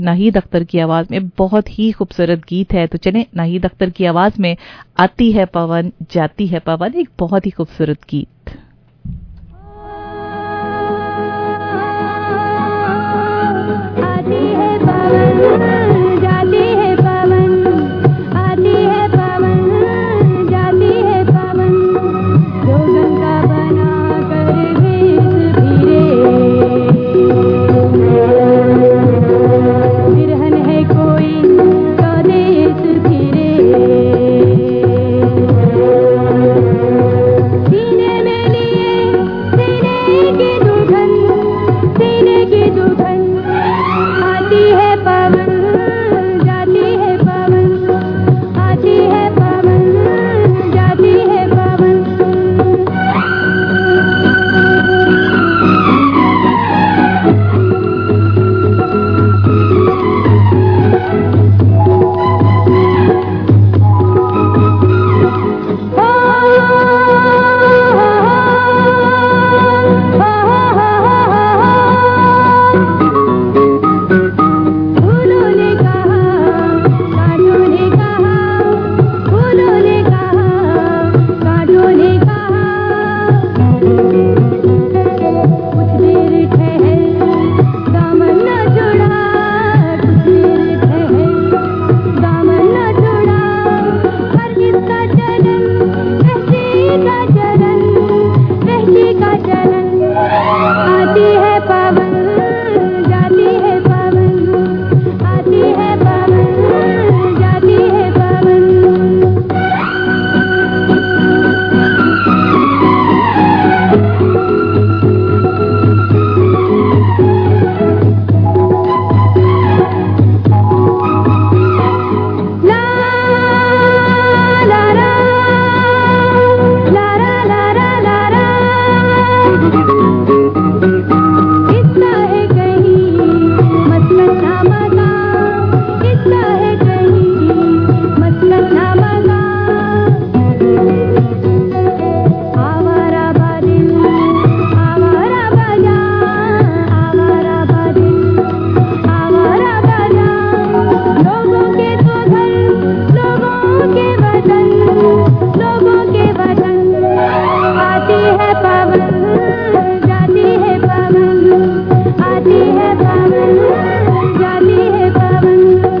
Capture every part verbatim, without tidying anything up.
ناہید اختر کی آواز میں بہت ہی خوبصورت گیت ہے. تو چلیں ناہید اختر کی آواز میں آتی ہے پون جاتی ہے پون، ایک بہت ہی خوبصورت گیت. آتی ہے پون جاتی ہے پون، آتی ہے پون جاتی ہے پون، جوگن کا بنا کر بھیس پھرے، برہن ہے کوئی تو دیس پھرے، سینے میں لیے سینے کی دلہن، سینے کی دلہن، آتی ہے پون جاتی ہے پون، آتی ہے پون جاتی ہے پون. پھولوں نے کہا کانٹوں نے کہا، پھولوں نے کہا کانٹوں نے کہا، کچھ دیر ٹھہر دامن نہ چھوڑا، کچھ دیر ٹھہر دامن نہ چھوڑا، ہر اس کا چلن وحشی کا چلن، وحشی کا چلن، آتی ہے پون جاتی ہے پون، آتی ہے پون جاتی ہے پون. لا لا لا لا لا لا لا لا لا، اس کا ہے کہیں مسکن نامہ کا، اس کا ہے کہیں مسکن نامہ کا، آوارہ بادل آوارہ بجا، آوارہ بادل آوارہ بجا، لوگوں کے تو گھر لوگوں کے وطن، لوگوں کے وطن، آتی ہے پون جاتی ہے پون، آتی ہے پون جاتی ہے پون.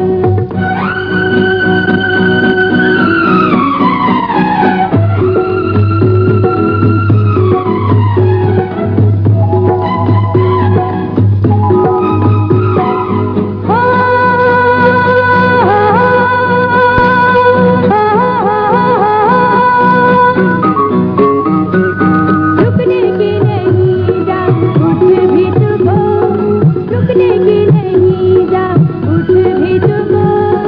رکنے کی نہیں جا اٹھ بھی تو گو، رکنے کی نہیں جا اٹھ بھی تو گو،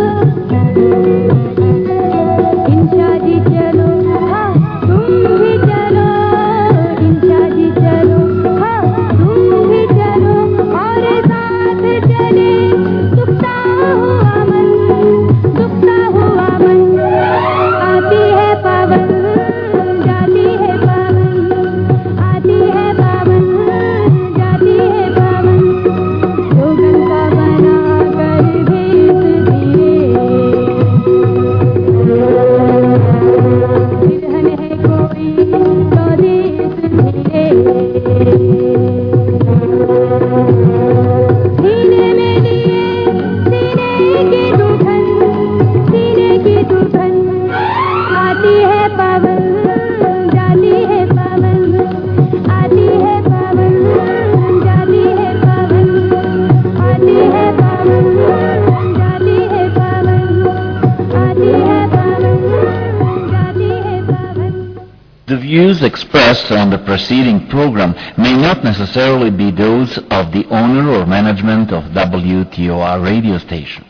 انشا جی چلو ہاں تم بھی چلو، انشا جی چلو ہاں تم بھی چلو، اور ساتھ چلے دکھتا ہوا من، دکھتا ہوا من، آتی ہے پون جاتی ہے پون، آتی ہے پون جاتی ہے پون، جوگن کا بنا کر بھیس پھرے، برہن ہے کوئی تو دیس پھرے، سینے میں لیے سینے کی دلہن، سینے کی دلہن، آتی ہے پون جاتی ہے پون، آتی ہے پون جاتی ہے پون، آتی ہے پون جاتی ہے پون، آتی ہے پون جاتی ہے پون. The views expressed on the preceding program may not necessarily be those of the owner or management of W T O R radio station.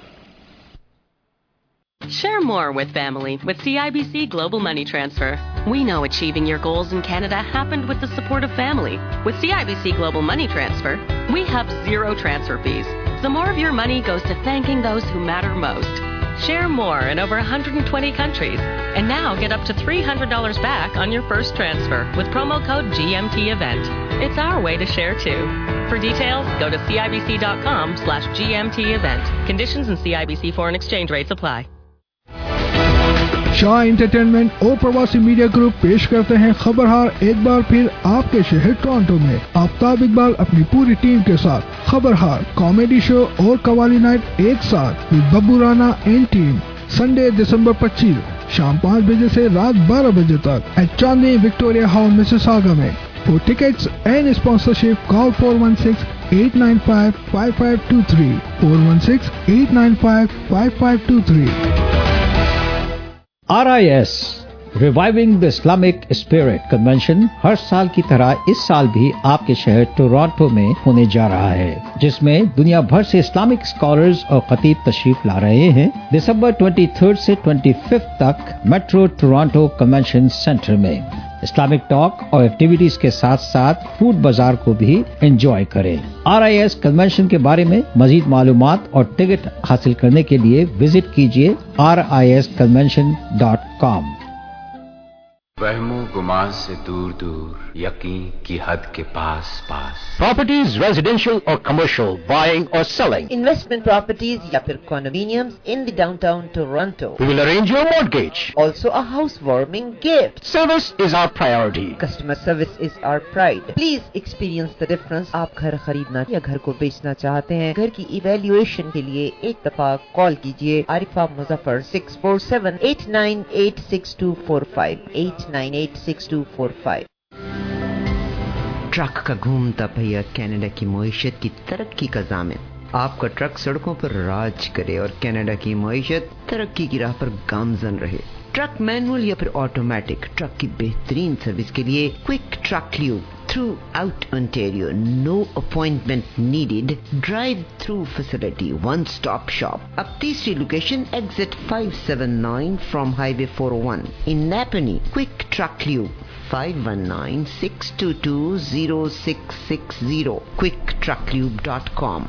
Share more with family with C I B C Global Money Transfer. We know achieving your goals in Canada happened with the support of family. With C I B C Global Money Transfer, we have zero transfer fees, so more of your money goes to thanking those who matter most. Share more in over one hundred twenty countries, and now get up to three hundred dollars back on your first transfer with promo code G M T Event. It's our way to share too. For details, go to cibc.com slash GMT event. Conditions and C I B C foreign exchange rates apply. Shah entertainment और Pravasi media group पेश करते हैं खबरहार एक बार फिर आपके शहर Toronto में। आफ्ताब इकबाल अपनी पूरी टीम के साथ खबरहार कॉमेडी शो और कवाली नाइट एक साथ with Babbu Rana and team Sunday दिसंबर पच्चीस शाम पाँच बजे से रात बारह बजे तक at Chandni Victoria Hall Mississauga में। For tickets and sponsorship, call four one six, eight nine five, five five two three, four one six, eight nine five, five five two three. R I S Reviving the Islamic Spirit Convention हर साल की तरह इस साल भी आपके शहर Toronto में होने जा रहा है, जिसमें दुनिया भर से इस्लामिक स्कॉलर्स और खतीब तशरीफ ला रहे हैं। दिसंबर तेईस से पच्चीस तक मेट्रो टोरंटो कन्वेंशन सेंटर में इस्लामिक टॉक और एक्टिविटीज के साथ साथ फूड बाजार को भी एंजॉय करें। आर आई एस कन्वेंशन के बारे में मजीद मालूमात और टिकट हासिल करने के लिए विजिट कीजिए R I S convention dot com. वहमो गुमान से दूर दूर यकीन की हद के पास पास। Properties, residential or commercial, buying or selling. Investment properties या फिर condominiums in the downtown Toronto. We will arrange your mortgage. Also a housewarming gift. Service is our priority. Customer service is our pride. Please experience the difference. आप घर खरीदना या घर को बेचना चाहते हैं, घर की evaluation के लिए एक दफा कॉल कीजिए Arifa Muzaffar six four seven, eight nine eight, six two four five, eight nine eight, six two four five. Truck का घूमता पहिया कनाडा की मईशत की तरक्की का ज़ामिन। आपका ट्रक सड़कों पर राज करे और कनाडा की मईशत तरक्की की राह पर गामजन रहे। ट्रक मैनुअल या फिर ऑटोमेटिक, ट्रक की बेहतरीन सर्विस के लिए Quick Truck Lube throughout Ontario, no appointment needed, drive through facility, one stop shop. अब तीसरी location exit five seventy-nine from highway four oh one in Napanee. Quick Truck Lube five one nine, six two two, zero six six zero, quick truck lube dot com.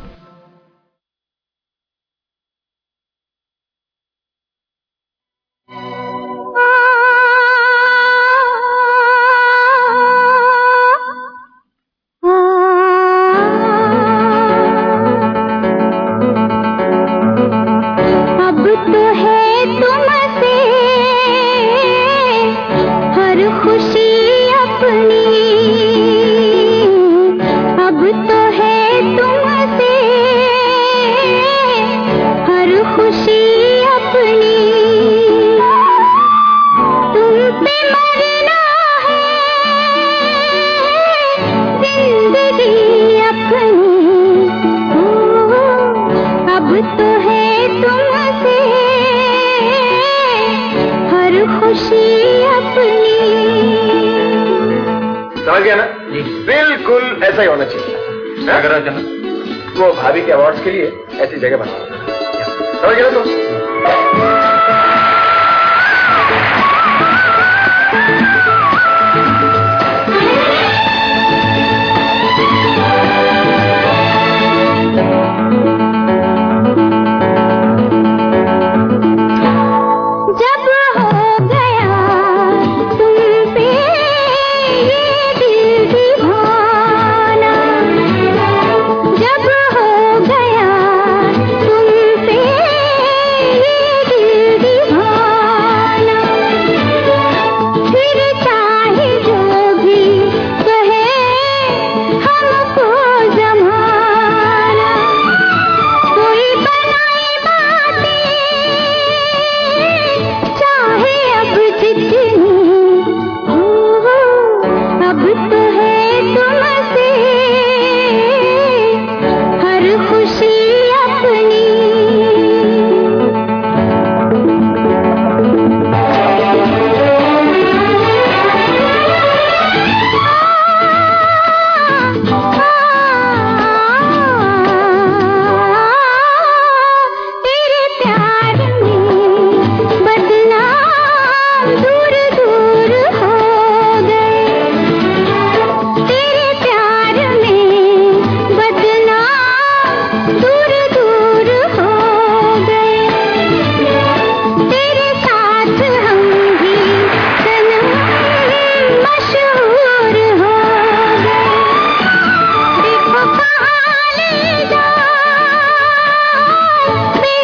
वो भाभी के awards के लिए ऐसी जगह बनाओ। समझ गए ना तुम? जब हो गया तुम पे ये दिल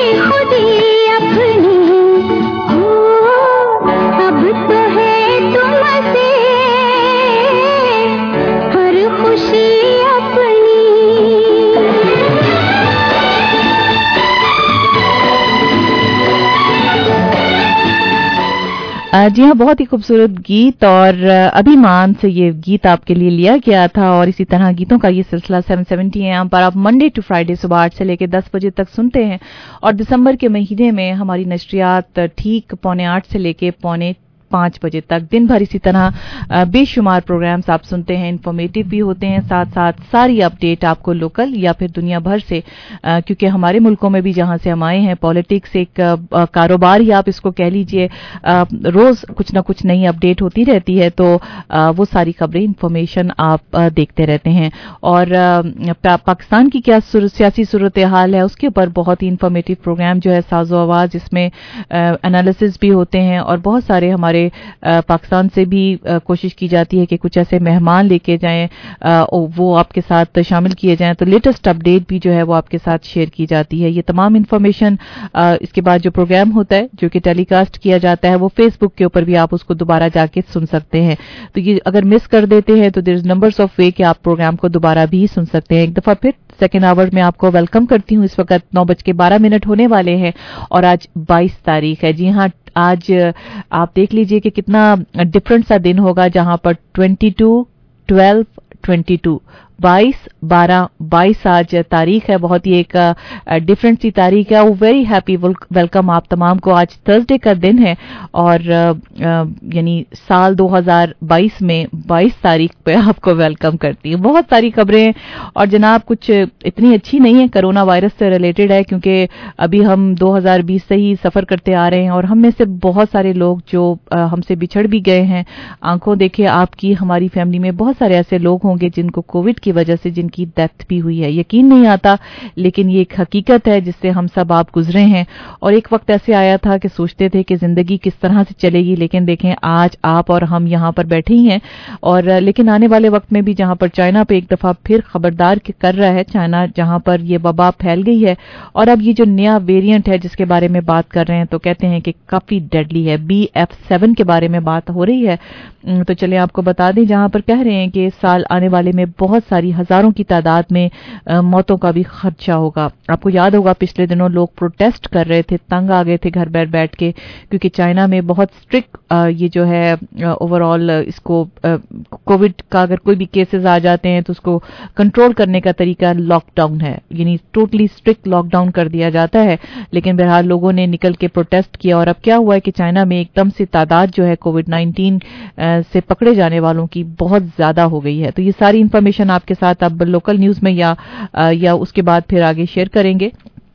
जी हाँ, बहुत ही खूबसूरत गीत और अभिमान से ये गीत आपके लिए लिया गया था। और इसी तरह गीतों का ये सिलसिला सात सौ सत्तर एएम पर आप मंडे टू फ्राइडे सुबह आठ से लेकर दस बजे तक सुनते हैं। और दिसंबर के महीने में हमारी नशरियात ठीक पौने आठ से लेकर पौने पांच बजे तक दिन भर इसी तरह बेशुमार प्रोग्राम्स आप सुनते हैं। इन्फॉर्मेटिव भी होते हैं, साथ साथ सारी अपडेट आपको लोकल या फिर दुनिया भर से, क्योंकि हमारे मुल्कों में भी जहां से हम आए हैं पॉलिटिक्स एक कारोबार ही आप इसको कह लीजिए, रोज कुछ ना कुछ नई अपडेट होती रहती है, तो वो सारी खबरें इन्फॉर्मेशन आप देखते रहते हैं। और पाकिस्तान की क्या सियासी सूरत हाल है उसके ऊपर बहुत ही इन्फॉर्मेटिव प्रोग्राम जो है साजो आवाज, इसमें एनालिसिस भी होते हैं और बहुत सारे हमारे पाकिस्तान से भी कोशिश की जाती है कि कुछ ऐसे मेहमान लेके जाएं, वो आपके साथ शामिल किए जाएं, तो लेटेस्ट अपडेट भी जो है वो आपके साथ शेयर की जाती है। ये तमाम इन्फॉर्मेशन इसके बाद जो प्रोग्राम होता है जो कि टेलीकास्ट किया जाता है वो फेसबुक के ऊपर भी आप उसको दोबारा जाके सुन सकते हैं। तो ये अगर मिस कर देते हैं तो there is numbers of way कि आप प्रोग्राम को दोबारा भी सुन सकते हैं। एक दफा फिर सेकेंड आवर में आपको वेलकम करती हूँ। इस वक्त नौ बज के बारह मिनट होने वाले हैं और आज बाईस तारीख है। जी हाँ, आज आप देख लीजिए कि कितना डिफरेंट सा दिन होगा, जहां पर twenty two twelve twenty two बाईस बारह बाईस आज तारीख है। बहुत ही एक डिफरेंट सी तारीख है। वेरी हैप्पी वेलकम आप तमाम को। आज थर्सडे का दिन है और यानी साल दो हज़ार बाईस में बाईस तारीख पे आपको वेलकम करती हूँ। बहुत सारी खबरें और जनाब कुछ इतनी अच्छी नहीं है, कोरोना वायरस से रिलेटेड है, क्योंकि अभी हम दो हज़ार बीस से ही सफर करते आ रहे हैं और हम में से बहुत सारे लोग जो हमसे बिछड़ भी गए हैं। आंखों देखे आपकी हमारी फैमिली में बहुत सारे ऐसे लोग होंगे जिनको कोविड की वजह से जिनकी डेथ भी हुई है। यकीन नहीं आता, लेकिन ये एक हकीकत है जिससे हम सब आप गुजरे हैं। और एक वक्त ऐसे आया था कि सोचते थे कि जिंदगी किस तरह से चलेगी, लेकिन देखें आज आप और हम यहाँ पर बैठे ही हैं। और लेकिन आने वाले वक्त में भी जहां पर चाइना पे एक दफा फिर खबरदार कर रहा है, चाइना जहां पर ये वबा फैल गई है और अब ये जो नया वेरिएंट है जिसके बारे में बात कर रहे हैं तो कहते हैं कि काफी डेडली है, बी एफ सेवन के बारे में बात हो रही है। तो चलिए आपको बता दें, जहां पर कह रहे हैं कि इस साल आने वाले में बहुत सारी हजारों की तादाद में आ, मौतों का भी खर्चा होगा। आपको याद होगा पिछले दिनों लोग प्रोटेस्ट कर रहे थे, तंग आ गए थे घर बैठ बैठ के, क्योंकि चाइना में बहुत स्ट्रिक्ट ये जो है ओवरऑल इसको कोविड का अगर कोई भी केसेस आ जाते हैं तो उसको कंट्रोल करने का तरीका लॉकडाउन है, यानी टोटली स्ट्रिक्ट लॉकडाउन कर दिया जाता है। लेकिन बहरहाल लोगों ने निकल के प्रोटेस्ट किया और अब क्या हुआ है कि चाइना में एकदम से तादाद जो है कोविड नाइन्टीन से पकड़े जाने वालों की बहुत ज्यादा हो गई है। तो ये सारी इंफॉर्मेशन आपके साथ अब लोकल न्यूज में या या उसके बाद फिर आगे शेयर करेंगे।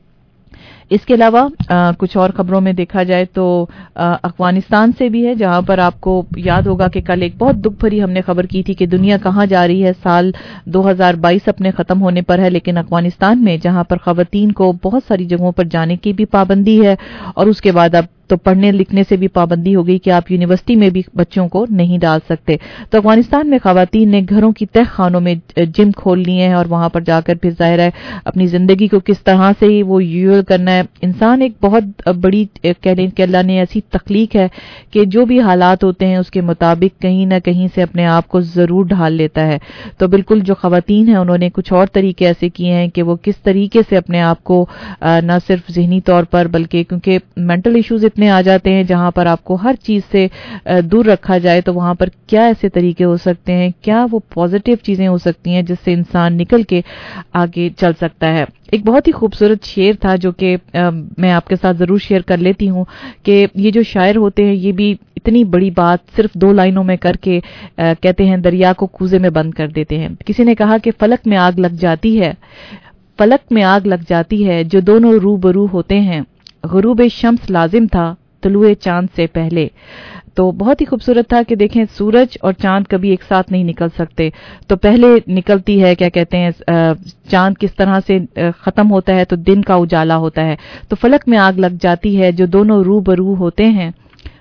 इसके अलावा कुछ और खबरों में देखा जाए तो अफगानिस्तान से भी है, जहां पर आपको याद होगा कि कल एक बहुत दुख भरी हमने खबर की थी कि दुनिया कहां जा रही है। साल दो हज़ार बाईस अपने खत्म होने पर है, लेकिन अफगानिस्तान में जहां पर खवातीन को बहुत सारी जगहों पर जाने की भी पाबंदी है और उसके बाद अब तो पढ़ने लिखने से भी पाबंदी हो गई कि आप यूनिवर्सिटी में भी बच्चों को नहीं डाल सकते। तो अफगानिस्तान में खवातीन ने घरों की तह खानों में जिम खोल लिए हैं और वहां पर जाकर फिर जाहिर है अपनी जिंदगी को किस तरह से ही वो यूज करना है। इंसान एक बहुत बड़ी कह लें कि अल्लाह ने ऐसी तख्लीक है कि जो भी हालात होते हैं उसके मुताबिक कहीं ना कहीं से अपने आप को जरूर ढाल लेता है। तो बिल्कुल जो खवातीन हैं उन्होंने कुछ और तरीके ऐसे किए हैं कि वो किस तरीके से अपने आप को न सिर्फ जहनी तौर पर बल्कि क्योंकि मेंटल इश्यूज इतने आ जाते हैं जहां पर आपको हर चीज से दूर रखा जाए, तो वहां पर क्या ऐसे तरीके हो सकते हैं, क्या वो पॉजिटिव चीजें हो सकती हैं जिससे इंसान निकल के आगे चल सकता है। एक बहुत ही खूबसूरत शेर था जो कि मैं आपके साथ जरूर शेयर कर लेती हूं कि ये जो शायर होते हैं ये भी इतनी बड़ी बात सिर्फ दो लाइनों में करके आ, कहते हैं दरिया को कूजे में बंद कर देते हैं। किसी ने कहा कि फलक में आग लग जाती है, फलक में आग लग जाती है जो दोनों रूबरू होते हैं, गुरूब शम्स लाजिम था तुलुए चांद से पहले। तो बहुत ही खूबसूरत था कि देखें सूरज और चांद कभी एक साथ नहीं निकल सकते, तो पहले निकलती है क्या कहते हैं चांद किस तरह से खत्म होता है तो दिन का उजाला होता है। तो फलक में आग लग जाती है जो दोनों रूबरू होते हैं,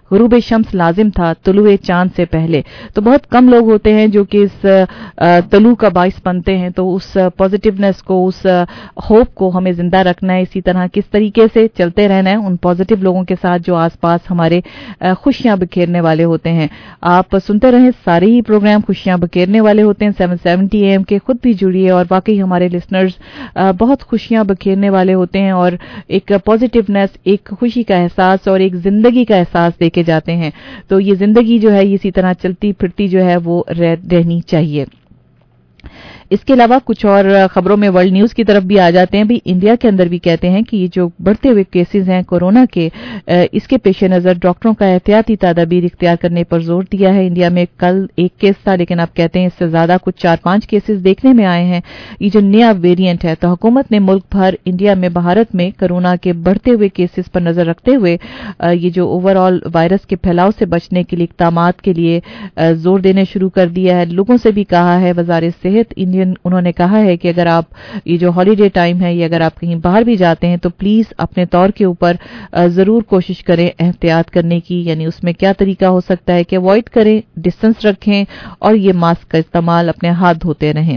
गुरूब शम्स लाजिम था तुलुए चांद से पहले। तो बहुत कम लोग होते हैं जो कि इस तलु का बाइस बनते हैं। तो उस पॉजिटिवनेस को, उस होप को हमें जिंदा रखना है। इसी तरह किस तरीके से चलते रहना है उन पॉजिटिव लोगों के साथ जो आसपास हमारे खुशियां बिखेरने वाले होते हैं। आप सुनते रहें, सारे ही प्रोग्राम खुशियां बिखेरने वाले होते हैं। सेवन सेवेंटी ए एम के खुद भी जुड़िए और वाकई हमारे लिसनर्स बहुत खुशियां बिखेरने वाले होते हैं और एक पॉजिटिवनेस, एक खुशी का एहसास और एक जिंदगी का एहसास देके जाते हैं। तो ये जिंदगी जो है इसी तरह चलती फिरती जो है वो रह, रहनी चाहिए। इसके अलावा कुछ और खबरों में वर्ल्ड न्यूज की तरफ भी आ जाते हैं। भी इंडिया के अंदर भी कहते हैं कि ये जो बढ़ते हुए केसेस हैं कोरोना के, इसके पेश नजर डॉक्टरों का एहतियाती तदाबीर इख्तियार करने पर जोर दिया है। इंडिया में कल एक केस था, लेकिन अब कहते हैं इससे ज्यादा कुछ चार पांच केसेस देखने में आए हैं। ये जो नया वेरिएंट है, तो हुकूमत ने मुल्क भर, इंडिया में, भारत में कोरोना के बढ़ते हुए केसेस पर नजर रखते हुए ये जो ओवरऑल वायरस के फैलाव से बचने के लिए इक़दामात के लिए जोर देने शुरू कर दिया है। लोगों से भी कहा है, वज़ारत सेहत इंडियन उन्होंने कहा है कि अगर आप ये जो हॉलीडे टाइम है, ये अगर आप कहीं बाहर भी जाते हैं तो प्लीज अपने तौर के ऊपर जरूर कोशिश करें एहतियात करने की। यानी उसमें क्या तरीका हो सकता है कि अवॉइड करें, डिस्टेंस रखें और ये मास्क का इस्तेमाल, अपने हाथ धोते रहें।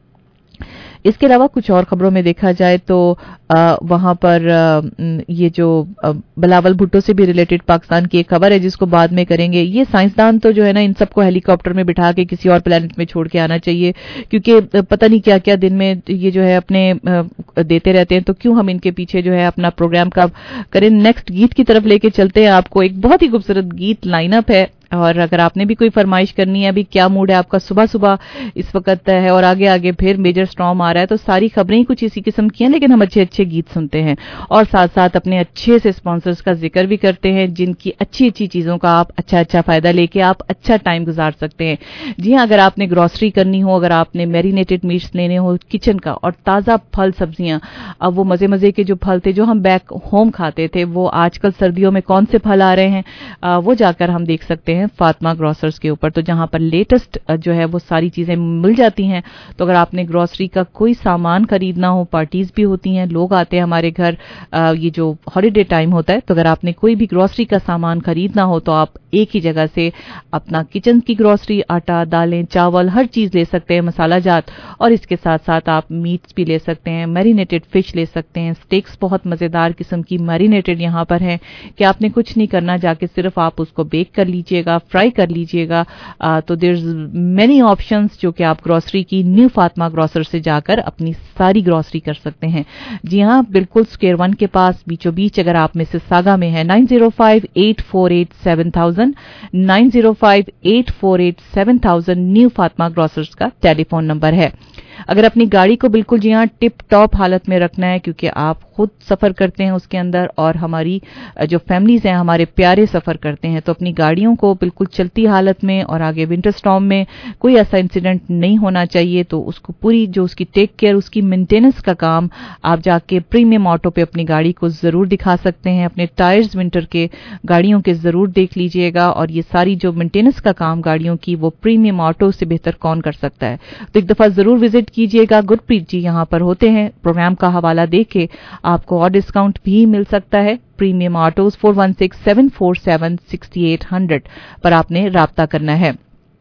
इसके अलावा कुछ और खबरों में देखा जाए तो आ, वहां पर आ, ये जो आ, बिलावल भुट्टो से भी रिलेटेड पाकिस्तान की एक खबर है जिसको बाद में करेंगे। ये साइंसदान तो जो है ना, इन सबको हेलीकॉप्टर में बिठा के किसी और प्लेनेट में छोड़ के आना चाहिए, क्योंकि पता नहीं क्या क्या दिन में ये जो है अपने आ, देते रहते हैं। तो क्यों हम इनके पीछे जो है अपना प्रोग्राम का करें। नेक्स्ट गीत की तरफ लेके चलते हैं आपको। एक बहुत ही खूबसूरत गीत लाइनअप है और अगर आपने भी कोई फरमाइश करनी है, अभी क्या मूड है आपका सुबह सुबह इस वक्त है और आगे आगे फिर मेजर स्टॉर्म आ रहा है, तो सारी खबरें ही कुछ इसी किस्म की हैं, लेकिन हम अच्छे अच्छे गीत सुनते हैं और साथ साथ अपने अच्छे से स्पॉन्सर्स का जिक्र भी करते हैं जिनकी अच्छी अच्छी चीजों का आप अच्छा अच्छा फायदा लेके आप अच्छा टाइम गुजार सकते हैं। जी हाँ, अगर आपने ग्रोसरी करनी हो, अगर आपने मैरिनेटेड मीट्स लेने हो किचन का, और ताज़ा फल सब्जियां, अब वो मजे मजे के जो फल थे जो हम बैक होम खाते थे, वो आजकल सर्दियों में कौन से फल आ रहे हैं, आ, वो जाकर हम देख सकते हैं फातिमा ग्रोसर्स के ऊपर। तो जहां पर लेटेस्ट जो है वो सारी चीजें मिल जाती हैं। तो अगर आपने ग्रोसरी का कोई सामान खरीदना हो, पार्टीज भी होती हैं, लोग आते हैं हमारे घर, ये जो हॉलीडे टाइम होता है, तो अगर आपने कोई भी ग्रोसरी का सामान खरीदना हो तो आप एक ही जगह से अपना किचन की ग्रोसरी, आटा, दालें, चावल, हर चीज ले सकते हैं, मसाला जात, और इसके साथ साथ आप मीट्स भी ले सकते हैं, मैरिनेटेड फिश ले सकते हैं। स्टेक्स बहुत मजेदार किस्म की मैरिनेटेड यहां पर है कि आपने कुछ नहीं करना, जाके सिर्फ आप उसको बेक कर लीजिएगा, फ्राई कर लीजिएगा। तो देयर इज मेनी ऑप्शंस जो कि आप ग्रोसरी की न्यू फातिमा ग्रोसर से जाकर अपनी सारी ग्रोसरी कर सकते हैं। जी हाँ, बिल्कुल स्क्वायर वन के पास बीचों बीच अगर आप मिसिसागा में है, nine zero five eight four eight seven thousand, nine zero five eight four eight seven thousand New Fatima grocers का टेलीफोन नंबर है। अगर अपनी गाड़ी को बिल्कुल जी हाँ टिप टॉप हालत में रखना है, क्योंकि आप खुद सफर करते हैं उसके अंदर और हमारी जो फैमिलीज हैं, हमारे प्यारे सफर करते हैं, तो अपनी गाड़ियों को बिल्कुल चलती हालत में और आगे विंटर स्टॉर्म में कोई ऐसा इंसिडेंट नहीं होना चाहिए। तो उसको पूरी जो उसकी टेक केयर, उसकी मेंटेनेंस का काम आप जाके प्रीमियम ऑटो पे अपनी गाड़ी को जरूर दिखा सकते हैं। अपने टायर्स विंटर के गाड़ियों के जरूर देख लीजिएगा, और ये सारी जो मेंटेनेंस का काम गाड़ियों की, वो प्रीमियम ऑटो से बेहतर कौन कर सकता है। तो एक दफा जरूर विजिट कीजिएगा। गुरप्रीत जी यहां पर होते हैं, प्रोग्राम का हवाला देके आपको और डिस्काउंट भी मिल सकता है। Premium Autos four one six seven four seven six eight hundred पर आपने राब्ता करना है।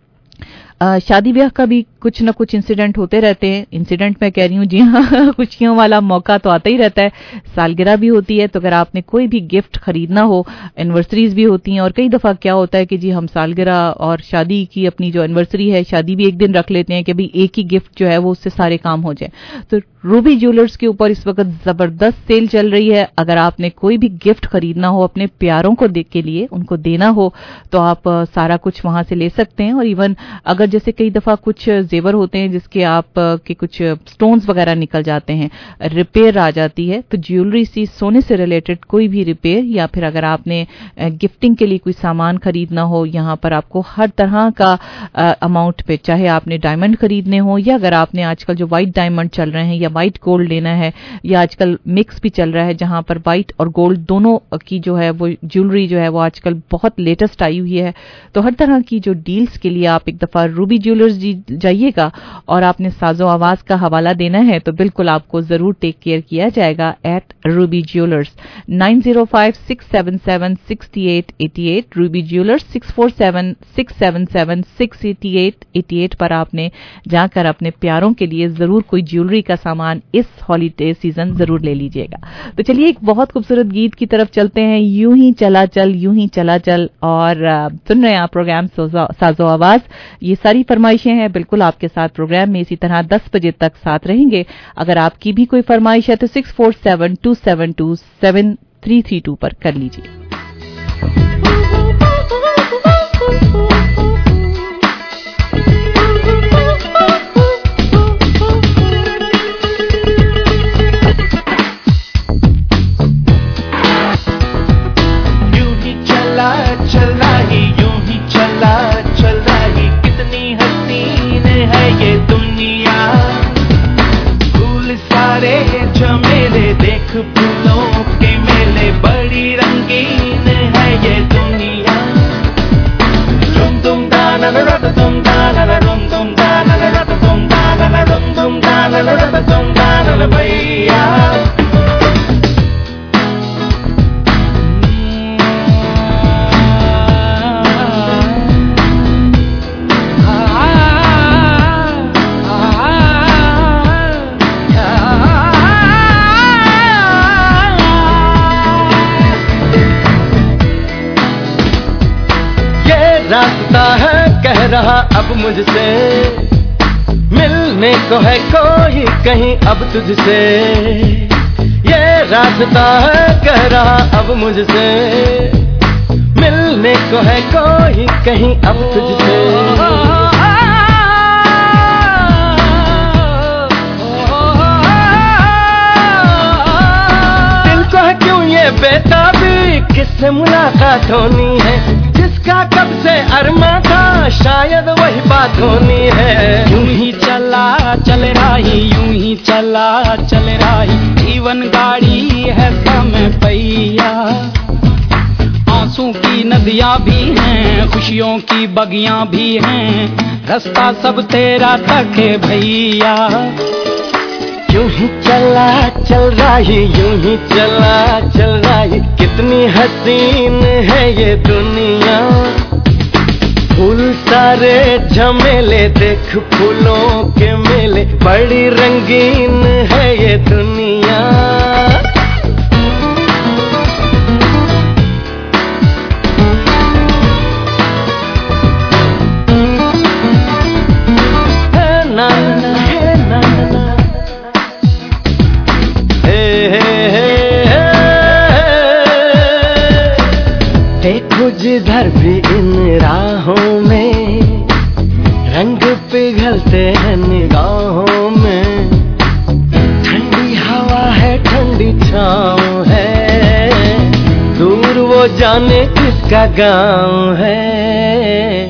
आ, शादी ब्याह का भी कुछ न कुछ इंसिडेंट होते रहते हैं। इंसिडेंट मैं कह रही हूँ, जी हाँ, खुशियों वाला मौका तो आता ही रहता है। सालगिरह भी होती है, तो अगर आपने कोई भी गिफ्ट खरीदना हो, एनिवर्सरीज भी होती हैं, और कई दफा क्या होता है कि जी हम सालगिरह और शादी की अपनी जो एनिवर्सरी है, शादी भी एक दिन रख लेते हैं कि भाई एक ही गिफ्ट जो है वो उससे सारे काम हो जाए। तो रूबी ज्वेलर्स के ऊपर इस वक्त जबरदस्त सेल चल रही है। अगर आपने कोई भी गिफ्ट खरीदना हो अपने प्यारों को दे के लिए, उनको देना हो, तो आप सारा कुछ वहां से ले सकते हैं। और इवन अगर जैसे कई दफा कुछ जेवर होते हैं जिसके आप के कुछ स्टोन्स वगैरह निकल जाते हैं, रिपेयर आ जाती है, तो ज्वेलरी सी सोने से रिलेटेड कोई भी रिपेयर, या फिर अगर आपने गिफ्टिंग के लिए कोई सामान खरीदना हो, यहां पर आपको हर तरह का अमाउंट पे, चाहे आपने डायमंड खरीदने हो, या अगर आपने आजकल जो व्हाइट डायमंड चल रहे हैं या व्हाइट गोल्ड लेना है, या आजकल मिक्स भी चल रहा है जहां पर व्हाइट और गोल्ड दोनों की जो है वो ज्वेलरी जो है वो आजकल बहुत लेटेस्ट आई हुई है। तो हर तरह की जो डील्स के लिए आप एक दफा रूबी ज्वेलर्स जाइए आइएगा और आपने साजो आवाज का हवाला देना है तो बिल्कुल आपको जरूर टेक केयर किया जाएगा at Ruby Jewellers nine zero five six seven seven six eight eight eight Ruby Jewellers six four seven six seven seven six eight eight eight eight पर आपने जाकर अपने प्यारों के लिए जरूर कोई ज्वेलरी का सामान इस हॉलीडे सीजन जरूर ले लीजिएगा। तो चलिए एक बहुत खूबसूरत गीत की तरफ चलते हैं, यूं ही चला चल यूं ही चला चल। और आ, सुन रहे हैं आप प्रोग्राम साजो आवाज। ये सारी फरमाइशें हैं बिल्कुल आपके साथ प्रोग्राम में इसी तरह दस बजे तक साथ रहेंगे। अगर आपकी भी कोई फरमाइश है तो six four seven two seven two seven three three two पर कर लीजिए। चला ही यूं ही चला चला ही कितनी हसीन है ये दुनिया। फूल सारे झमेले देख फूलों के मेले बड़ी रंगीन है ये दुनिया। रुम दुम दाना रत दुम दाना रुम दुम दाना रत दुम दाना रुम दुम दाना रत दुम दाना भैया। रास्ता है कह रहा अब मुझसे, मिलने को है कोई कहीं अब तुझसे। ये रास्ता है कह रहा अब मुझसे, मिलने को है कोई कहीं अब तुझसे। दिल को है क्यों ये बेताबी, किससे मुलाकात होनी है, जिसका कब से अरमा था शायद वही बात होनी है। यूं ही चला चल रही यूं ही चला चल रही जीवन गाड़ी है समय पहिया। आंसू की नदियां भी हैं खुशियों की बगियां भी हैं, रास्ता सब तेरा तक है भैया। यूं ही चला चल रही यूं ही चला चल रही कितनी हसीन है ये दुनिया। फूल सारे झमेले देख फूलों के मेले बड़ी रंगीन है ये दुनिया। जिधर भी इन राहों में रंग पिघलते हैं निगाहों में, ठंडी हवा है ठंडी छाँव है, दूर वो जाने किसका गाँव है।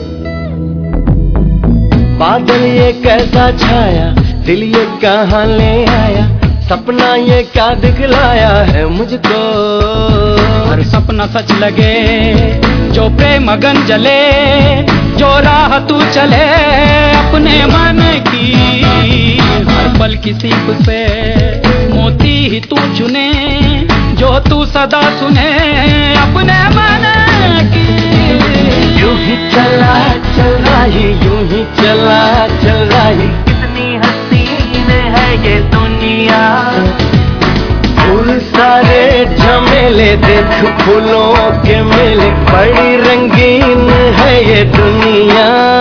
बादल ये कैसा छाया दिल ये कहाँ ले आया, सपना ये क्या दिखलाया है मुझको। हर सपना सच लगे जो प्रेम मगन जले, जो राह तू चले अपने मन की। हर पल की सीख से मोती ही तू चुने, जो तू सदा सुने अपने मन की। यूं ही चला चल रही यूं ही चला चल रही कितनी हसीन है ये दुनिया। फूल सारे झमेले देख फूलों के मेले बड़ी रंगीन है ये दुनिया।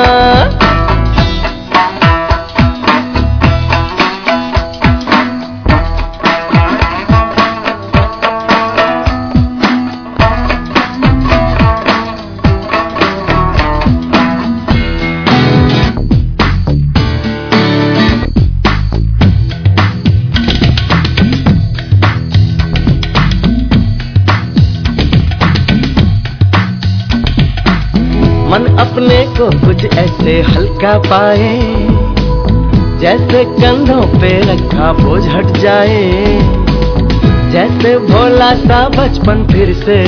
मन अपने को कुछ ऐसे हल्का पाए, जैसे कंधों पे रखा बोझ हट जाए, जैसे भोला सा बचपन फिर से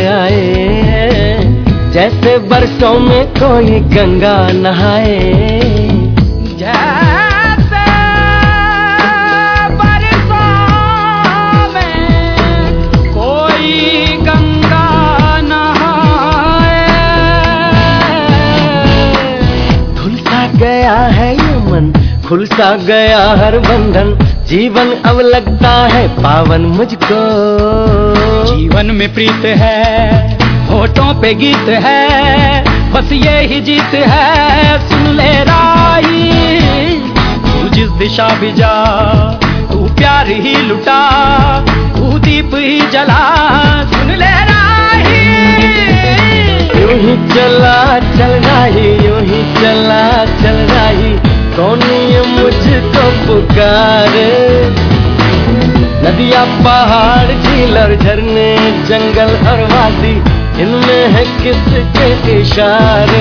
आए, जैसे बरसों में कोई गंगा नहाए। जैसे बरसों में कोई गंगा नहाए। धुल सा गया है ये मन, खुल सा गया हर बंधन, जीवन अब लगता है पावन मुझको। जीवन में प्रीत है, होठों पे गीत है, बस ये ही जीत है। सुन ले राही, तू जिस दिशा भी जा, तू प्यार ही लुटा, तू दीप ही जला। सुन ले राही, यूं ही चला चल राही, यूं ही चला चल राही, कौन ये मुझको पुकारे। नदियाँ पहाड़ झील और झरने जंगल और वादी, इनमें है किसके इशारे।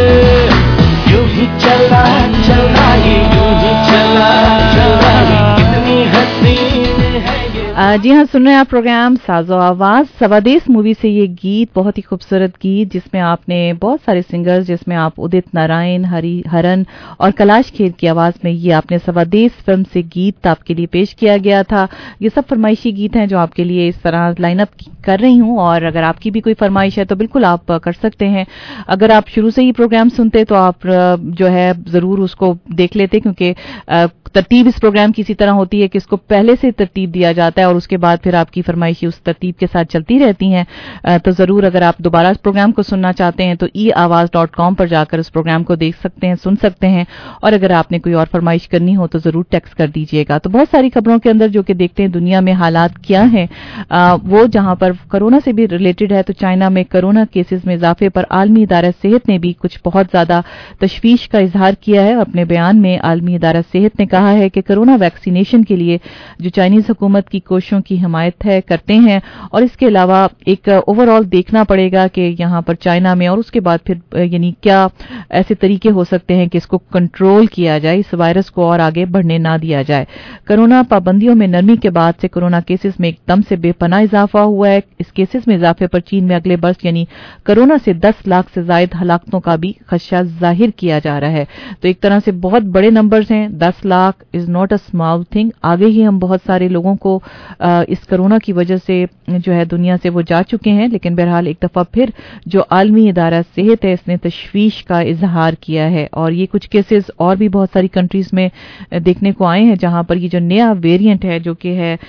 यूं ही चला चल रही, यूं ही चला चल रही, कितनी हसीन है ये। जी हाँ, सुन रहे हैं आप प्रोग्राम साजो आवाज। सवादेश मूवी से ये गीत, बहुत ही खूबसूरत गीत जिसमें आपने बहुत सारे सिंगर्स, जिसमें आप उदित नारायण, हरि हरन और कैलाश खेर की आवाज में ये आपने सवादेश फिल्म से गीत आपके लिए पेश किया गया था। ये सब फरमाइशी गीत हैं जो आपके लिए इस तरह लाइनअप कर रही हूँ, और अगर आपकी भी कोई फरमाइश है तो बिल्कुल आप कर सकते हैं। अगर आप शुरू से ही प्रोग्राम सुनते तो आप जो है जरूर उसको देख लेते, क्योंकि तरतीब इस प्रोग्राम की इसी तरह होती है कि इसको पहले से तरतीब दिया जाता है और उसके बाद फिर आपकी फरमाइशी उस तरतीब के साथ चलती रहती हैं। तो जरूर अगर आप दोबारा इस प्रोग्राम को सुनना चाहते हैं तो ई आवाज डॉट कॉम पर जाकर इस प्रोग्राम को देख सकते हैं, सुन सकते हैं। और अगर आपने कोई और फरमाइश करनी हो तो जरूर टेक्स्ट कर दीजिएगा। तो बहुत सारी खबरों के अंदर जो कि देखते हैं दुनिया में हालात क्या हैं, वो जहां पर कोरोना से भी रिलेटेड है, तो चाइना में कोरोना केसेस में इजाफे पर आलमी इदारा सेहत ने भी कुछ बहुत ज्यादा तशवीश का इजहार किया है। अपने बयान में आलमी इदारा सेहत ने कहा है कि कोरोना वैक्सीनेशन के लिए जो चाइनीज हुकूमत की कोशिशों की हिमायत है करते हैं, और इसके अलावा एक ओवरऑल देखना पड़ेगा कि यहाँ पर चाइना में और उसके बाद फिर यानी क्या ऐसे तरीके हो सकते हैं कि इसको कंट्रोल किया जाए, इस वायरस को और आगे बढ़ने ना दिया जाए। कोरोना पाबंदियों में नरमी के बाद से कोरोना केसेस में एकदम से बेपनाह इजाफा हुआ है। इस केसेस में इजाफे पर चीन में अगले बरस यानी कोरोना से दस लाख से ज्यादा हलाकतों का भी खदशा जाहिर किया जा रहा है। तो एक तरह से बहुत बड़े नंबर्स हैं, दस lakh is not a small thing. आगे ही हम बहुत सारे लोगों को आ, इस कोरोना की वजह से जो है दुनिया से वो जा चुके हैं, लेकिन बहरहाल एक दफा फिर जो आलमी इदारा सेहत है इसने तशवीश का इजहार किया है। और ये कुछ केसेस और भी बहुत सारी कंट्रीज में देखने को आए हैं जहां पर ये जो नया वेरिएंट है जो कि है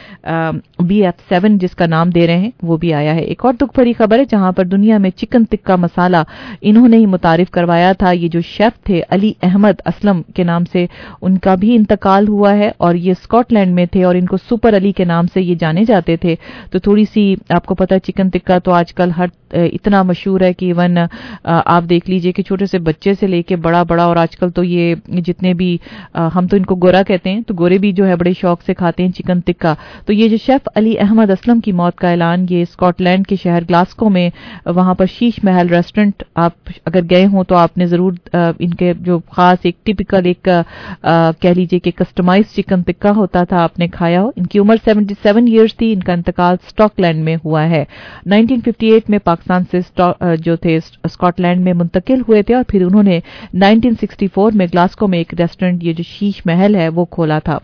बी एफ सेवन जिसका नाम दे रहे हैं वो भी आया है। एक और दुख भरी खबर है जहां पर दुनिया में चिकन टिक्का मसाला इन्होंने ही मुतारिफ करवाया था। ये जो शेफ थे अली अहमद असलम के नाम से, उनका भी इंतकाल हुआ है और ये स्कॉटलैंड में थे और इनको सुपर अली के नाम से ये जाने जाते थे। तो थोड़ी सी आपको पता है चिकन टिक्का तो आजकल हर इतना मशहूर है कि इवन आप देख लीजिए कि छोटे से बच्चे से लेके बड़ा बड़ा, और आजकल तो ये जितने भी हम तो इनको गोरा कहते हैं, तो गोरे भी जो है बड़े शौक से खाते हैं चिकन टिक्का। तो ये जो शेफ अली अहमद असलम की मौत का ऐलान ये स्कॉटलैंड के शहर ग्लासगो में वहां पर शीश महल रेस्टोरेंट, आप अगर गए हों तो आपने जरूर इनके जो खास एक टिपिकल एक कह लीजिए कि कस्टमाइज चिकन टिक्का होता था आपने खाया हो। इनकी उम्र सतहत्तर इयर्स थी। इनका इंतकाल स्कॉटलैंड में हुआ है। उन्नीस सौ अट्ठावन में पाकिस्तान से जो थे स्कॉटलैंड में मुंतकिल हुए थे और फिर उन्होंने उन्नीस सौ चौंसठ में ग्लासगो में एक रेस्टोरेंट ये जो शीश महल है वो खोला था।